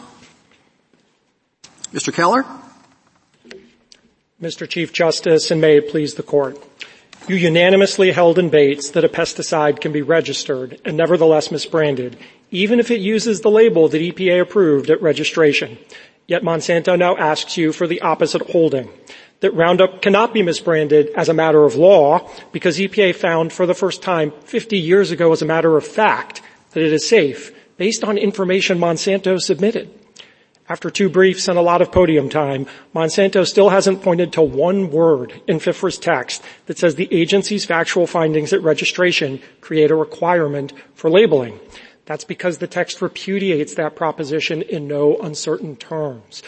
Mr. Keller? Mr. Chief Justice, and may it please the Court. You unanimously held in Bates that a pesticide can be registered and nevertheless misbranded, even if it uses the label that EPA approved at registration. Yet Monsanto now asks you for the opposite holding, that Roundup cannot be misbranded as a matter of law because EPA found for the first time 50 years ago as a matter of fact that it is safe based on information Monsanto submitted. After 2 briefs and a lot of podium time, Monsanto still hasn't pointed to one word in FFRA's text that says the agency's factual findings at registration create a requirement for labeling. That's because the text repudiates that proposition in no uncertain terms.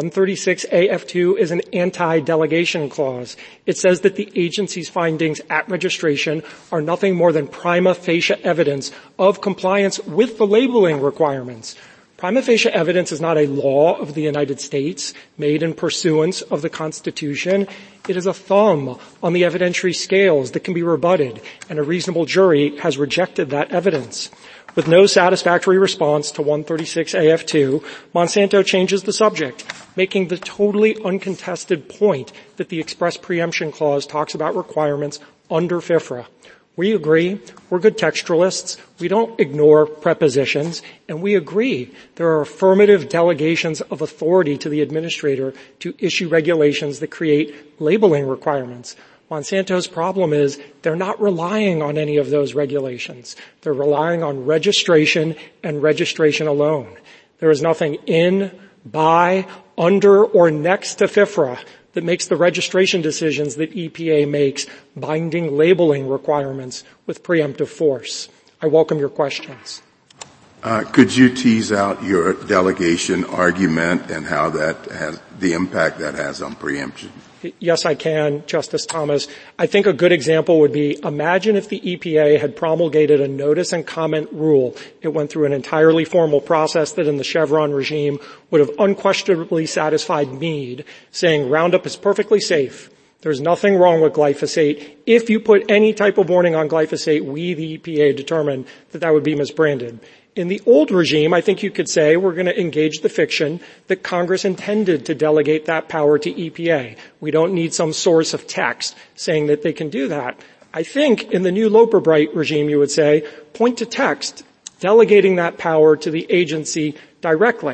136AF2 is an anti-delegation clause. It says that the agency's findings at registration are nothing more than prima facie evidence of compliance with the labeling requirements. Prima facie evidence is not a law of the United States made in pursuance of the Constitution. It is a thumb on the evidentiary scales that can be rebutted, and a reasonable jury has rejected that evidence. With no satisfactory response to 136AF2, Monsanto changes the subject, making the totally uncontested point that the express preemption clause talks about requirements under FFRA. We agree. We're good textualists. We don't ignore prepositions. And we agree there are affirmative delegations of authority to the administrator to issue regulations that create labeling requirements. Monsanto's problem is they're not relying on any of those regulations. They're relying on registration and registration alone. There is nothing in, by, under, or next to FFRA that makes the registration decisions that EPA makes binding labeling requirements with preemptive force. I welcome your questions. Could you tease out your delegation argument and how that has the impact that has on preemption? Yes, I can, Justice Thomas. I think a good example would be, imagine if the EPA had promulgated a notice and comment rule. It went through an entirely formal process that in the Chevron regime would have unquestionably satisfied Meade, saying Roundup is perfectly safe. There's nothing wrong with glyphosate. If you put any type of warning on glyphosate, we, the EPA, determined that would be misbranded. In the old regime, I think you could say we're going to engage the fiction that Congress intended to delegate that power to EPA. We don't need some source of text saying that they can do that. I think in the new Loper-Bright regime, you would say, point to text delegating that power to the agency directly.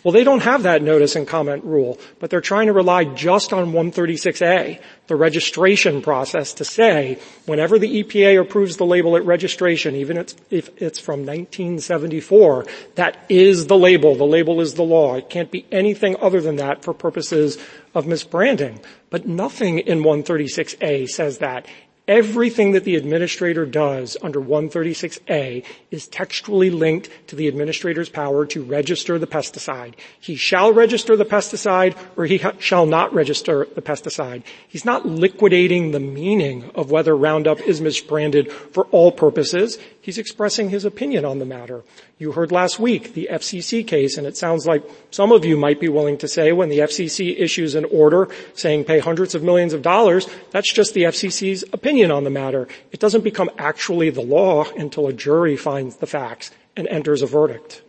Well, they don't have that notice and comment rule, but they're trying to rely just on 136A, the registration process, to say whenever the EPA approves the label at registration, even if it's from 1974, that is the label. The label is the law. It can't be anything other than that for purposes of misbranding. But nothing in 136A says that. Everything that the administrator does under 136A is textually linked to the administrator's power to register the pesticide. He shall register the pesticide or he shall not register the pesticide. He's not liquidating the meaning of whether Roundup is misbranded for all purposes. He's expressing his opinion on the matter. You heard last week the FCC case, and it sounds like some of you might be willing to say when the FCC issues an order saying pay hundreds of millions of dollars, that's just the FCC's opinion on the matter. It doesn't become actually the law until a jury finds the facts and enters a verdict.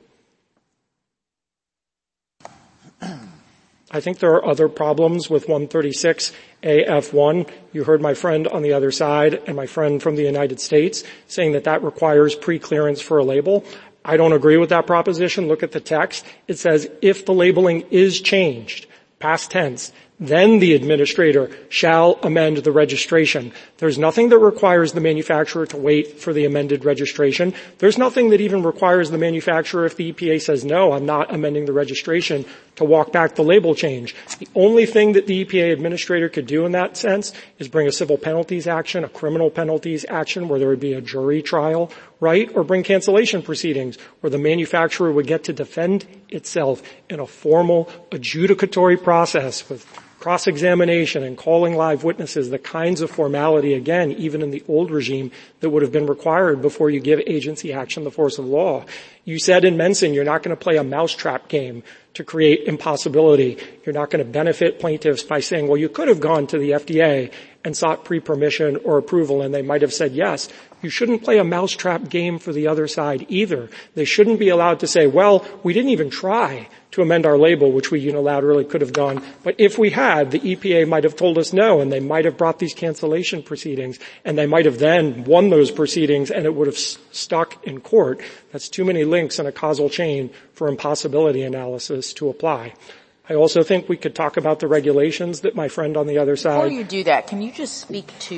I think there are other problems with 136AF1. You heard my friend on the other side and my friend from the United States saying that that requires pre-clearance for a label. I don't agree with that proposition. Look at the text. It says if the labeling is changed, past tense, then the administrator shall amend the registration. There's nothing that requires the manufacturer to wait for the amended registration. There's nothing that even requires the manufacturer, if the EPA says, no, I'm not amending the registration, to walk back the label change. The only thing that the EPA administrator could do in that sense is bring a civil penalties action, a criminal penalties action where there would be a jury trial, right? Or bring cancellation proceedings where the manufacturer would get to defend itself in a formal adjudicatory process with cross-examination and calling live witnesses, the kinds of formality, again, even in the old regime, that would have been required before you give agency action the force of law. You said in Menson you're not going to play a mousetrap game to create impossibility. You're not going to benefit plaintiffs by saying, well, you could have gone to the FDA and sought pre-permission or approval, and they might have said yes. You shouldn't play a mousetrap game for the other side either. They shouldn't be allowed to say, well, we didn't even try to amend our label, which we unilaterally could have done. But if we had, the EPA might have told us no, and they might have brought these cancellation proceedings, and they might have then won those proceedings, and it would have stuck in court. That's too many links in a causal chain for impossibility analysis to apply. I also think we could talk about the regulations that my friend on the other side. Before you do that, can you just speak to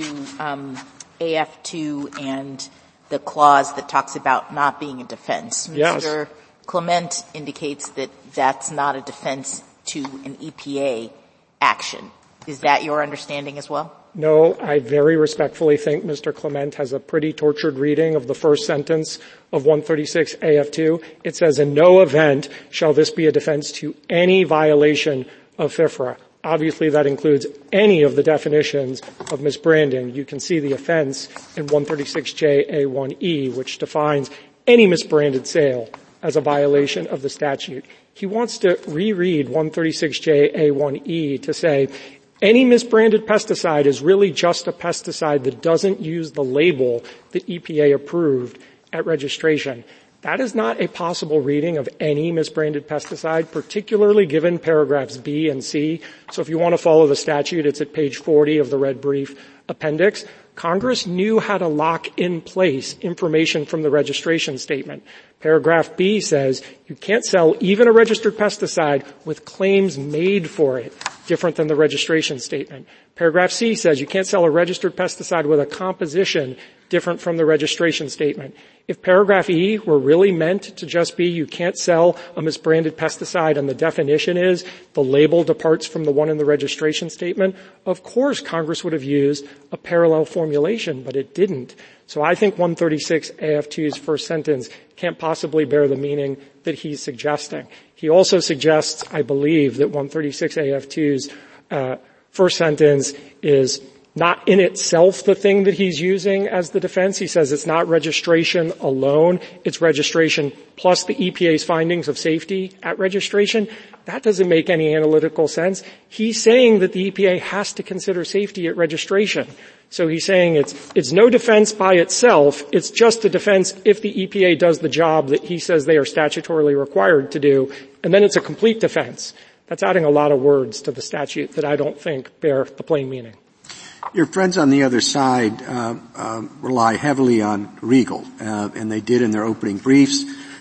AF2 and the clause that talks about not being a defense? Yes. Mr. Clement indicates that that's not a defense to an EPA action. Is that your understanding as well? No, I very respectfully think Mr. Clement has a pretty tortured reading of the first sentence of 136 AF2. It says, in no event shall this be a defense to any violation of FIFRA. Obviously, that includes any of the definitions of misbranding. You can see the offense in 136JA1E, which defines any misbranded sale as a violation of the statute. He wants to reread 136JA1E to say any misbranded pesticide is really just a pesticide that doesn't use the label that EPA approved at registration. That is not a possible reading of any misbranded pesticide, particularly given paragraphs B and C. So if you want to follow the statute, it's at page 40 of the red brief appendix. Congress knew how to lock in place information from the registration statement. Paragraph B says you can't sell even a registered pesticide with claims made for it, different than the registration statement. Paragraph C says you can't sell a registered pesticide with a composition different from the registration statement. If paragraph E were really meant to just be you can't sell a misbranded pesticide and the definition is the label departs from the one in the registration statement, of course Congress would have used a parallel formulation, but it didn't. So I think 136 AF2's first sentence can't possibly bear the meaning that he's suggesting. He also suggests, I believe, that 136 AF2's first sentence is not in itself the thing that he's using as the defense. He says it's not registration alone, it's registration plus the EPA's findings of safety at registration. That doesn't make any analytical sense. He's saying that the EPA has to consider safety at registration. So he's saying it's no defense by itself, it's just a defense if the EPA does the job that he says they are statutorily required to do, and then it's a complete defense. That's adding a lot of words to the statute that I don't think bear the plain meaning. Your friends on the other side rely heavily on Regal, and they did in their opening briefs.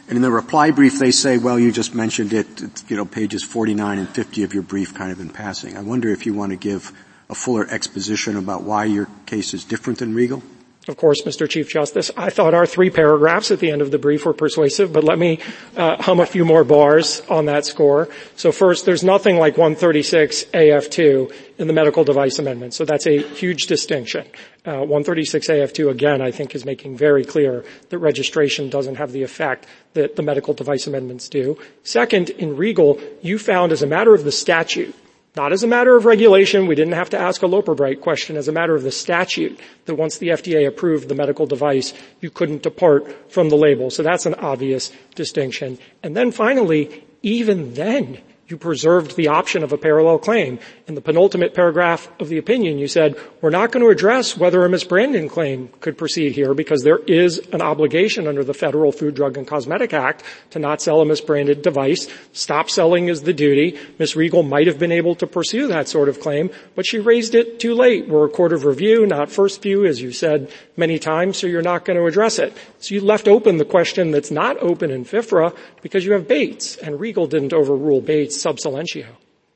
And in the reply brief, they say, well, you just mentioned it, pages 49 and 50 of your brief kind of in passing. I wonder if you want to give a fuller exposition about why your case is different than Regal? Of course, Mr. Chief Justice. I thought our 3 paragraphs at the end of the brief were persuasive, but let me hum a few more bars on that score. So first, there's nothing like 136 AF2 in the medical device amendment. So that's a huge distinction. 136 AF2, again, I think is making very clear that registration doesn't have the effect that the medical device amendments do. Second, in Regal, you found as a matter of the statute, not as a matter of regulation, we didn't have to ask a Loper-Bright question, as a matter of the statute, that once the FDA approved the medical device, you couldn't depart from the label. So that's an obvious distinction. And then finally, even then, you preserved the option of a parallel claim. In the penultimate paragraph of the opinion, you said, we're not going to address whether a misbranding claim could proceed here because there is an obligation under the Federal Food, Drug, and Cosmetic Act to not sell a misbranded device. Stop selling is the duty. Ms. Regal might have been able to pursue that sort of claim, but she raised it too late. We're a court of review, not first view, as you said many times, so you're not going to address it. So you left open the question that's not open in FIFRA because you have Bates, and Regal didn't overrule Bates sub silentio.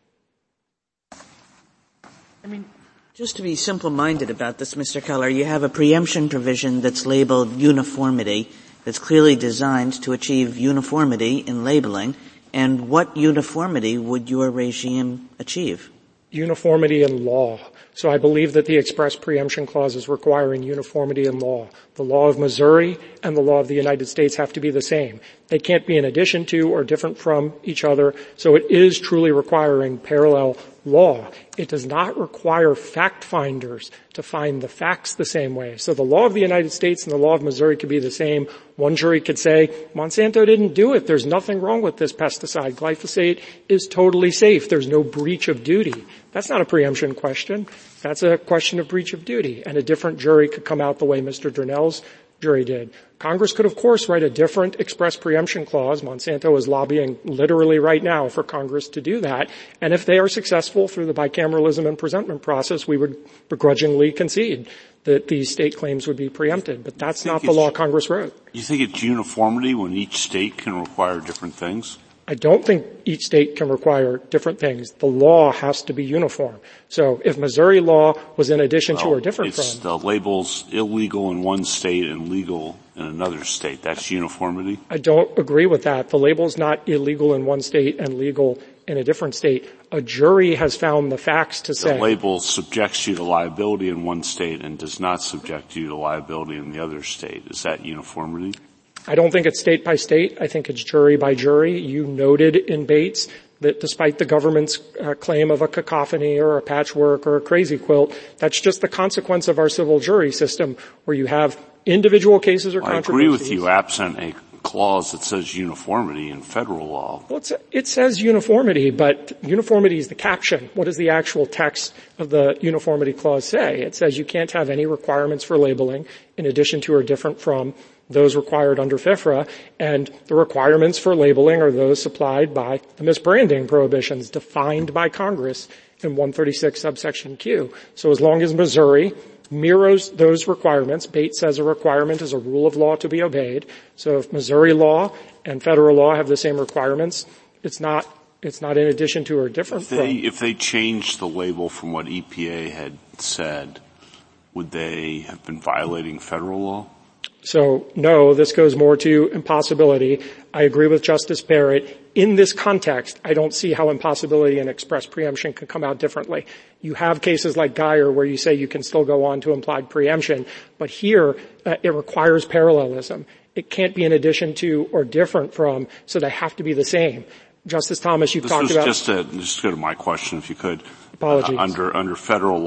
Just to be simple-minded about this, Mr. Keller, you have a preemption provision that's labeled uniformity, that's clearly designed to achieve uniformity in labeling. And what uniformity would your regime achieve? Uniformity in law. So I believe that the express preemption clause is requiring uniformity in law. The law of Missouri and the law of the United States have to be the same. They can't be in addition to or different from each other. So it is truly requiring parallel law. It does not require fact finders to find the facts the same way. So the law of the United States and the law of Missouri could be the same. One jury could say, Monsanto didn't do it. There's nothing wrong with this pesticide. Glyphosate is totally safe. There's no breach of duty. That's not a preemption question. That's a question of breach of duty. And a different jury could come out the way Mr. Durnell's jury did. Congress could, of course, write a different express preemption clause. Monsanto is lobbying literally right now for Congress to do that. And if they are successful through the bicameralism and presentment process, we would begrudgingly concede that these state claims would be preempted. But that's not the law Congress wrote. You think it's uniformity when each state can require different things? I don't think each state can require different things. The law has to be uniform. So if Missouri law was in addition to or different from. The label's illegal in one state and legal in another state. That's uniformity? I don't agree with that. The label's not illegal in one state and legal in a different state. A jury has found the facts to say. The label subjects you to liability in one state and does not subject you to liability in the other state. Is that uniformity? I don't think it's state by state. I think it's jury by jury. You noted in Bates that despite the government's claim of a cacophony or a patchwork or a crazy quilt, that's just the consequence of our civil jury system where you have individual cases or controversies. I agree with you absent a clause that says uniformity in federal law. Well, it says uniformity, but uniformity is the caption. What does the actual text of the uniformity clause say? It says you can't have any requirements for labeling in addition to or different from those required under FIFRA, and the requirements for labeling are those supplied by the misbranding prohibitions defined by Congress in 136 subsection Q. So as long as Missouri mirrors those requirements, Bates says a requirement is a rule of law to be obeyed. So if Missouri law and federal law have the same requirements, it's not in addition to or different from. If they changed the label from what EPA had said, would they have been violating federal law? So, no, this goes more to impossibility. I agree with Justice Barrett. In this context, I don't see how impossibility and express preemption can come out differently. You have cases like Geyer where you say you can still go on to implied preemption, but here it requires parallelism. It can't be in addition to or different from, so they have to be the same. Justice Thomas, you've talked about. Just to go to my question, if you could. Apologies. Under federal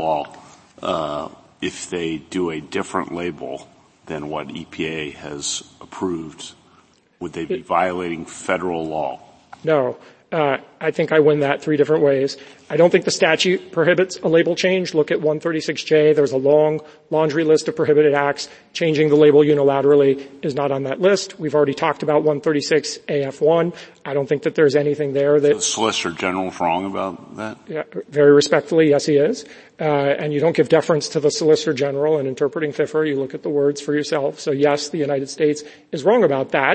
law, if they do a different label than what EPA has approved, would they be violating federal law? No. I think I win that 3 different ways. I don't think the statute prohibits a label change. Look at 136J. There's a long laundry list of prohibited acts. Changing the label unilaterally is not on that list. We've already talked about 136 AF1. I don't think that there's anything there that. So the Solicitor General's wrong about that? Yeah, very respectfully, yes, he is. And you don't give deference to the Solicitor General in interpreting FIFRA. You look at the words for yourself. So yes, the United States is wrong about that.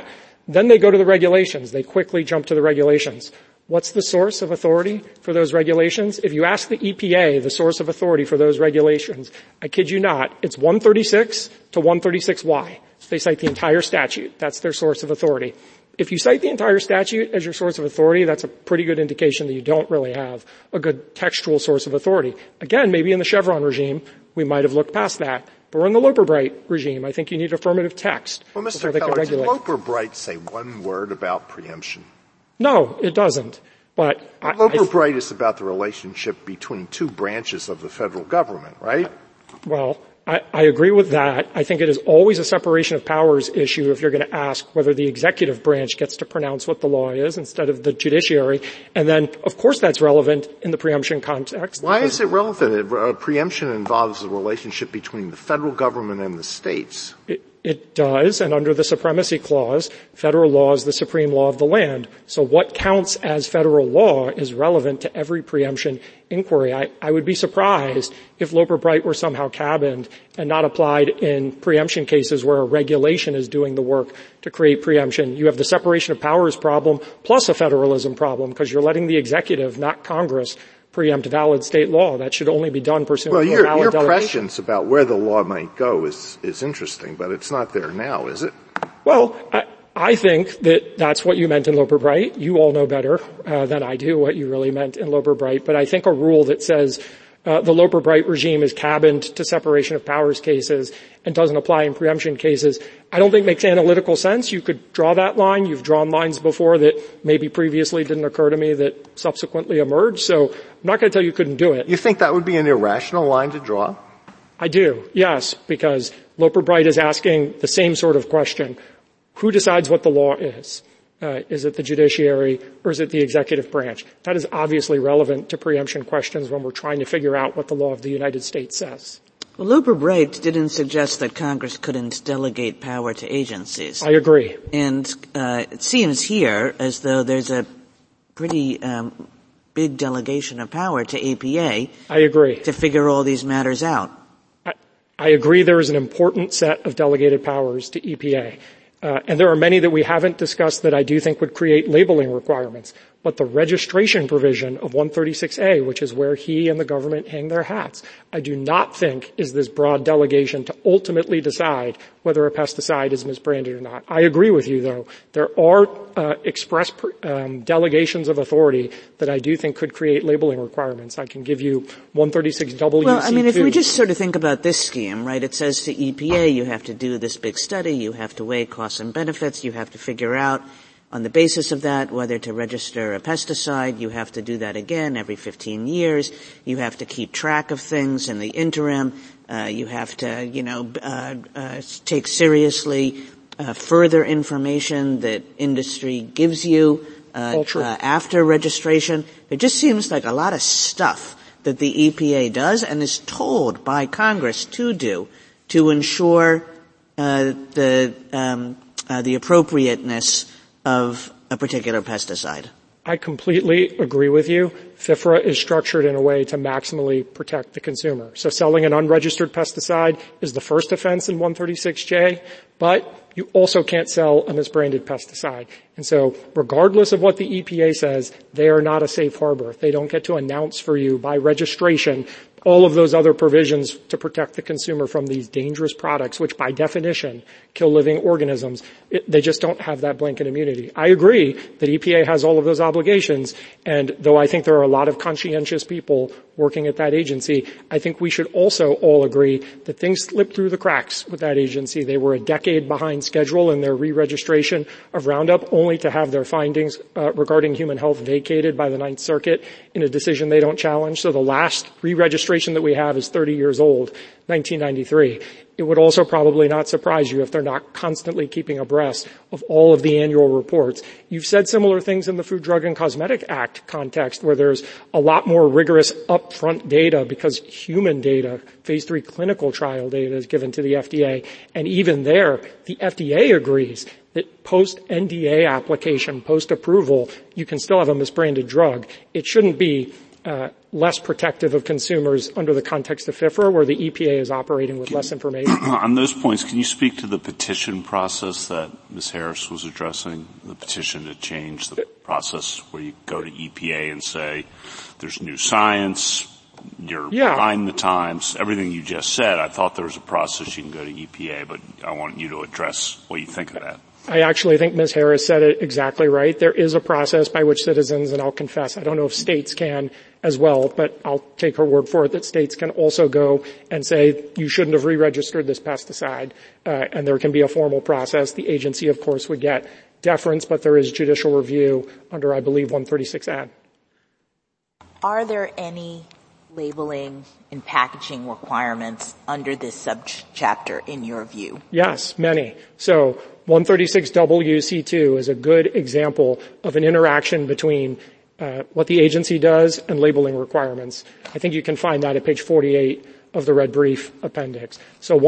Then they go to the regulations. They quickly jump to the regulations. What's the source of authority for those regulations? If you ask the EPA the source of authority for those regulations, I kid you not, it's 136 to 136Y. They cite the entire statute. That's their source of authority. If you cite the entire statute as your source of authority, that's a pretty good indication that you don't really have a good textual source of authority. Again, maybe in the Chevron regime, we might have looked past that. But we're in the Loper-Bright regime. I think you need affirmative text. Well, Mr. Keller, did Loper-Bright say one word about preemption? No, it doesn't. But Loper-Bright is about the relationship between two branches of the federal government, right? Well, I agree with that. I think it is always a separation of powers issue if you're going to ask whether the executive branch gets to pronounce what the law is instead of the judiciary. And then, of course, that's relevant in the preemption context. Why is it relevant? Preemption involves the relationship between the federal government and the states. It does, and under the Supremacy Clause, federal law is the supreme law of the land. So what counts as federal law is relevant to every preemption inquiry. I would be surprised if Loper-Bright were somehow cabined and not applied in preemption cases where a regulation is doing the work to create preemption. You have the separation of powers problem plus a federalism problem because you're letting the executive, not Congress, preempt valid state law. That should only be done pursuant to a valid your delegation. prescience about where the law might go is interesting, but it's not there now, is it? Well, I think that that's what you meant in Loper-Bright. You all know better than I do what you really meant in Loper-Bright, but I think a rule that says the Loper-Bright regime is cabined to separation of powers cases and doesn't apply in preemption cases, I don't think makes analytical sense. You could draw that line. You've drawn lines before that maybe previously didn't occur to me that subsequently emerged. So I'm not going to tell you couldn't do it. You think that would be an irrational line to draw? I do, yes, because Loper-Bright is asking the same sort of question. Who decides what the law is? Is it the judiciary or is it the executive branch? That is obviously relevant to preemption questions when we're trying to figure out what the law of the United States says. Well, Loper-Bright didn't suggest that Congress couldn't delegate power to agencies. I agree. And it seems here as though there's a pretty big delegation of power to APA. I agree. To figure all these matters out. I agree there is an important set of delegated powers to EPA. And there are many that we haven't discussed that I do think would create labeling requirements. But the registration provision of 136A, which is where he and the government hang their hats, I do not think is this broad delegation to ultimately decide whether a pesticide is misbranded or not. I agree with you, though. There are express delegations of authority that I do think could create labeling requirements. I can give you 136WC2. Well, I mean, if we just sort of think about this scheme, right, it says to EPA, you have to do this big study, you have to weigh costs and benefits, you have to figure out on the basis of that whether to register a pesticide. You have to do that again every 15 years. You have to keep track of things in the interim. You have to, take seriously further information that industry gives you after registration. It just seems like a lot of stuff that the EPA does and is told by Congress to do to ensure the appropriateness of a particular pesticide. I completely agree with you. FIFRA is structured in a way to maximally protect the consumer. So selling an unregistered pesticide is the first offense in 136J, but you also can't sell a misbranded pesticide. And so regardless of what the EPA says, they are not a safe harbor. They don't get to announce for you by registration all of those other provisions to protect the consumer from these dangerous products, which by definition kill living organisms. They just don't have that blanket immunity. I agree that EPA has all of those obligations, and though I think there are a lot of conscientious people working at that agency, I think we should also all agree that things slipped through the cracks with that agency. They were a decade behind schedule in their re-registration of Roundup, only to have their findings regarding human health vacated by the Ninth Circuit in a decision they don't challenge. So the last re-registration that we have is 30 years old, 1993. It would also probably not surprise you if they're not constantly keeping abreast of all of the annual reports. You've said similar things in the Food, Drug, and Cosmetic Act context where there's a lot more rigorous upfront data because human data, phase 3 clinical trial data is given to the FDA. And even there, the FDA agrees that post-NDA application, post-approval, you can still have a misbranded drug. It shouldn't be less protective of consumers under the context of FIFRA, where the EPA is operating with less information. On those points, can you speak to the petition process that Ms. Harris was addressing, the petition to change the process where you go to EPA and say there's new science, you're behind the times, everything you just said? I thought there was a process you can go to EPA, but I want you to address what you think of that. I actually think Ms. Harris said it exactly right. There is a process by which citizens, and I'll confess, I don't know if states can as well, but I'll take her word for it that states can also go and say, you shouldn't have re-registered this pesticide, and there can be a formal process. The agency, of course, would get deference, but there is judicial review under, I believe, 136A. Are there any labeling and packaging requirements under this subchapter in your view? Yes, many. So 136WC2 is a good example of an interaction between what the agency does and labeling requirements. I think you can find that at page 48 of the red brief appendix. So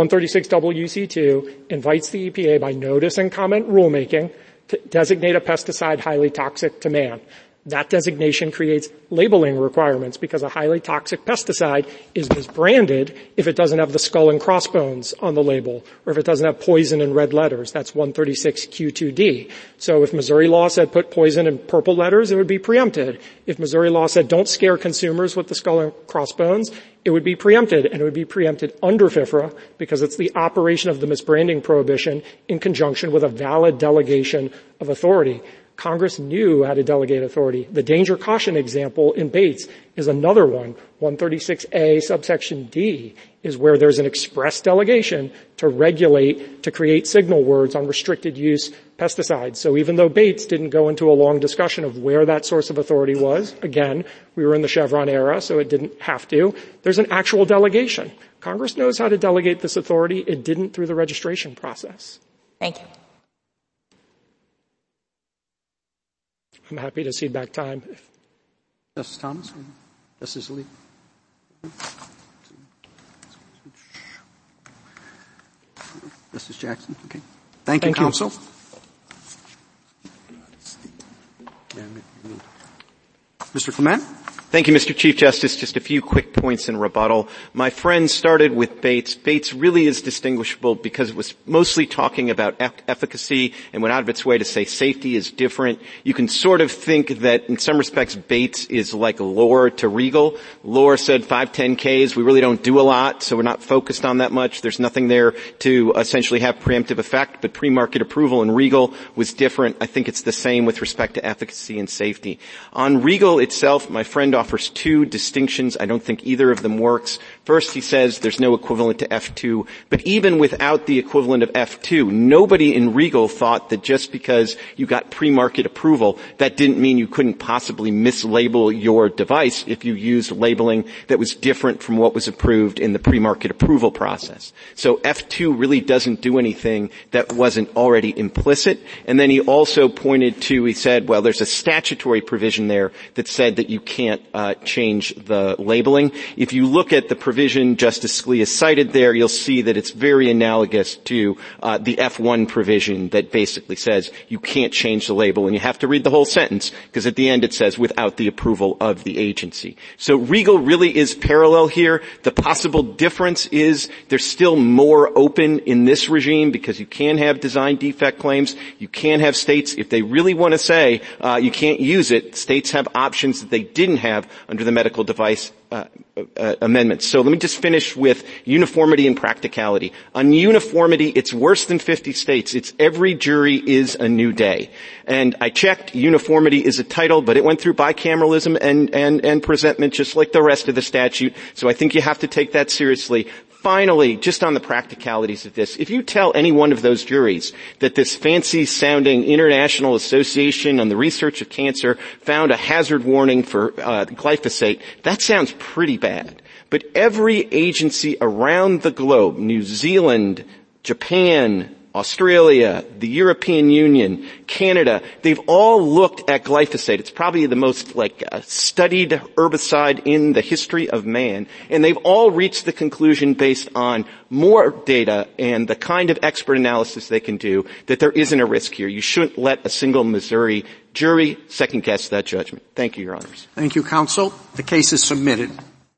136WC2 invites the EPA by notice and comment rulemaking to designate a pesticide highly toxic to man. That designation creates labeling requirements because a highly toxic pesticide is misbranded if it doesn't have the skull and crossbones on the label, or if it doesn't have poison in red letters. That's 136Q2D. So if Missouri law said put poison in purple letters, it would be preempted. If Missouri law said don't scare consumers with the skull and crossbones, it would be preempted, and it would be preempted under FIFRA because it's the operation of the misbranding prohibition in conjunction with a valid delegation of authority. Congress knew how to delegate authority. The danger caution example in Bates is another one. 136A subsection D is where there's an express delegation to regulate, to create signal words on restricted use pesticides. So even though Bates didn't go into a long discussion of where that source of authority was, again, we were in the Chevron era, so it didn't have to, there's an actual delegation. Congress knows how to delegate this authority. It didn't through the registration process. Thank you. I'm happy to cede back time. Justice Thomas? Justice Alito? Justice Jackson? Okay. Thank you, counsel. Mr. Clement? Thank you, Mr. Chief Justice. Just a few quick points in rebuttal. My friend started with Bates. Bates really is distinguishable because it was mostly talking about efficacy and went out of its way to say safety is different. You can sort of think that in some respects Bates is like Lohr to Regal. Lohr said 510Ks, we really don't do a lot, so we're not focused on that much. There's nothing there to essentially have preemptive effect, but pre-market approval in Regal was different. I think it's the same with respect to efficacy and safety. On Regal itself, my friend offers two distinctions. I don't think either of them works. First, he says there's no equivalent to F2, but even without the equivalent of F2, nobody in Regal thought that just because you got pre-market approval, that didn't mean you couldn't possibly mislabel your device if you used labeling that was different from what was approved in the pre-market approval process. So F2 really doesn't do anything that wasn't already implicit. And then he also pointed to, he said, well, there's a statutory provision there that said that you can't change the labeling. If you look at the provision Justice Scalia cited there, you'll see that it's very analogous to the F1 provision that basically says you can't change the label, and you have to read the whole sentence because at the end it says without the approval of the agency. So Regal really is parallel here. The possible difference is there's still more open in this regime because you can have design defect claims. You can have states, if they really want to say you can't use it, states have options that they didn't have under the medical device amendments. So let me just finish with uniformity and practicality. On uniformity, it's worse than 50 states. It's every jury is a new day. And I checked, uniformity is a title, but it went through bicameralism and presentment just like the rest of the statute. So I think you have to take that seriously. Finally, just on the practicalities of this, if you tell any one of those juries that this fancy-sounding International Association on the Research of Cancer found a hazard warning for glyphosate, that sounds pretty bad. But every agency around the globe, New Zealand, Japan, Australia, the European Union, Canada, they've all looked at glyphosate. It's probably the most studied herbicide in the history of man. And they've all reached the conclusion based on more data and the kind of expert analysis they can do that there isn't a risk here. You shouldn't let a single Missouri jury second guess that judgment. Thank you, Your Honors. Thank you, counsel. The case is submitted.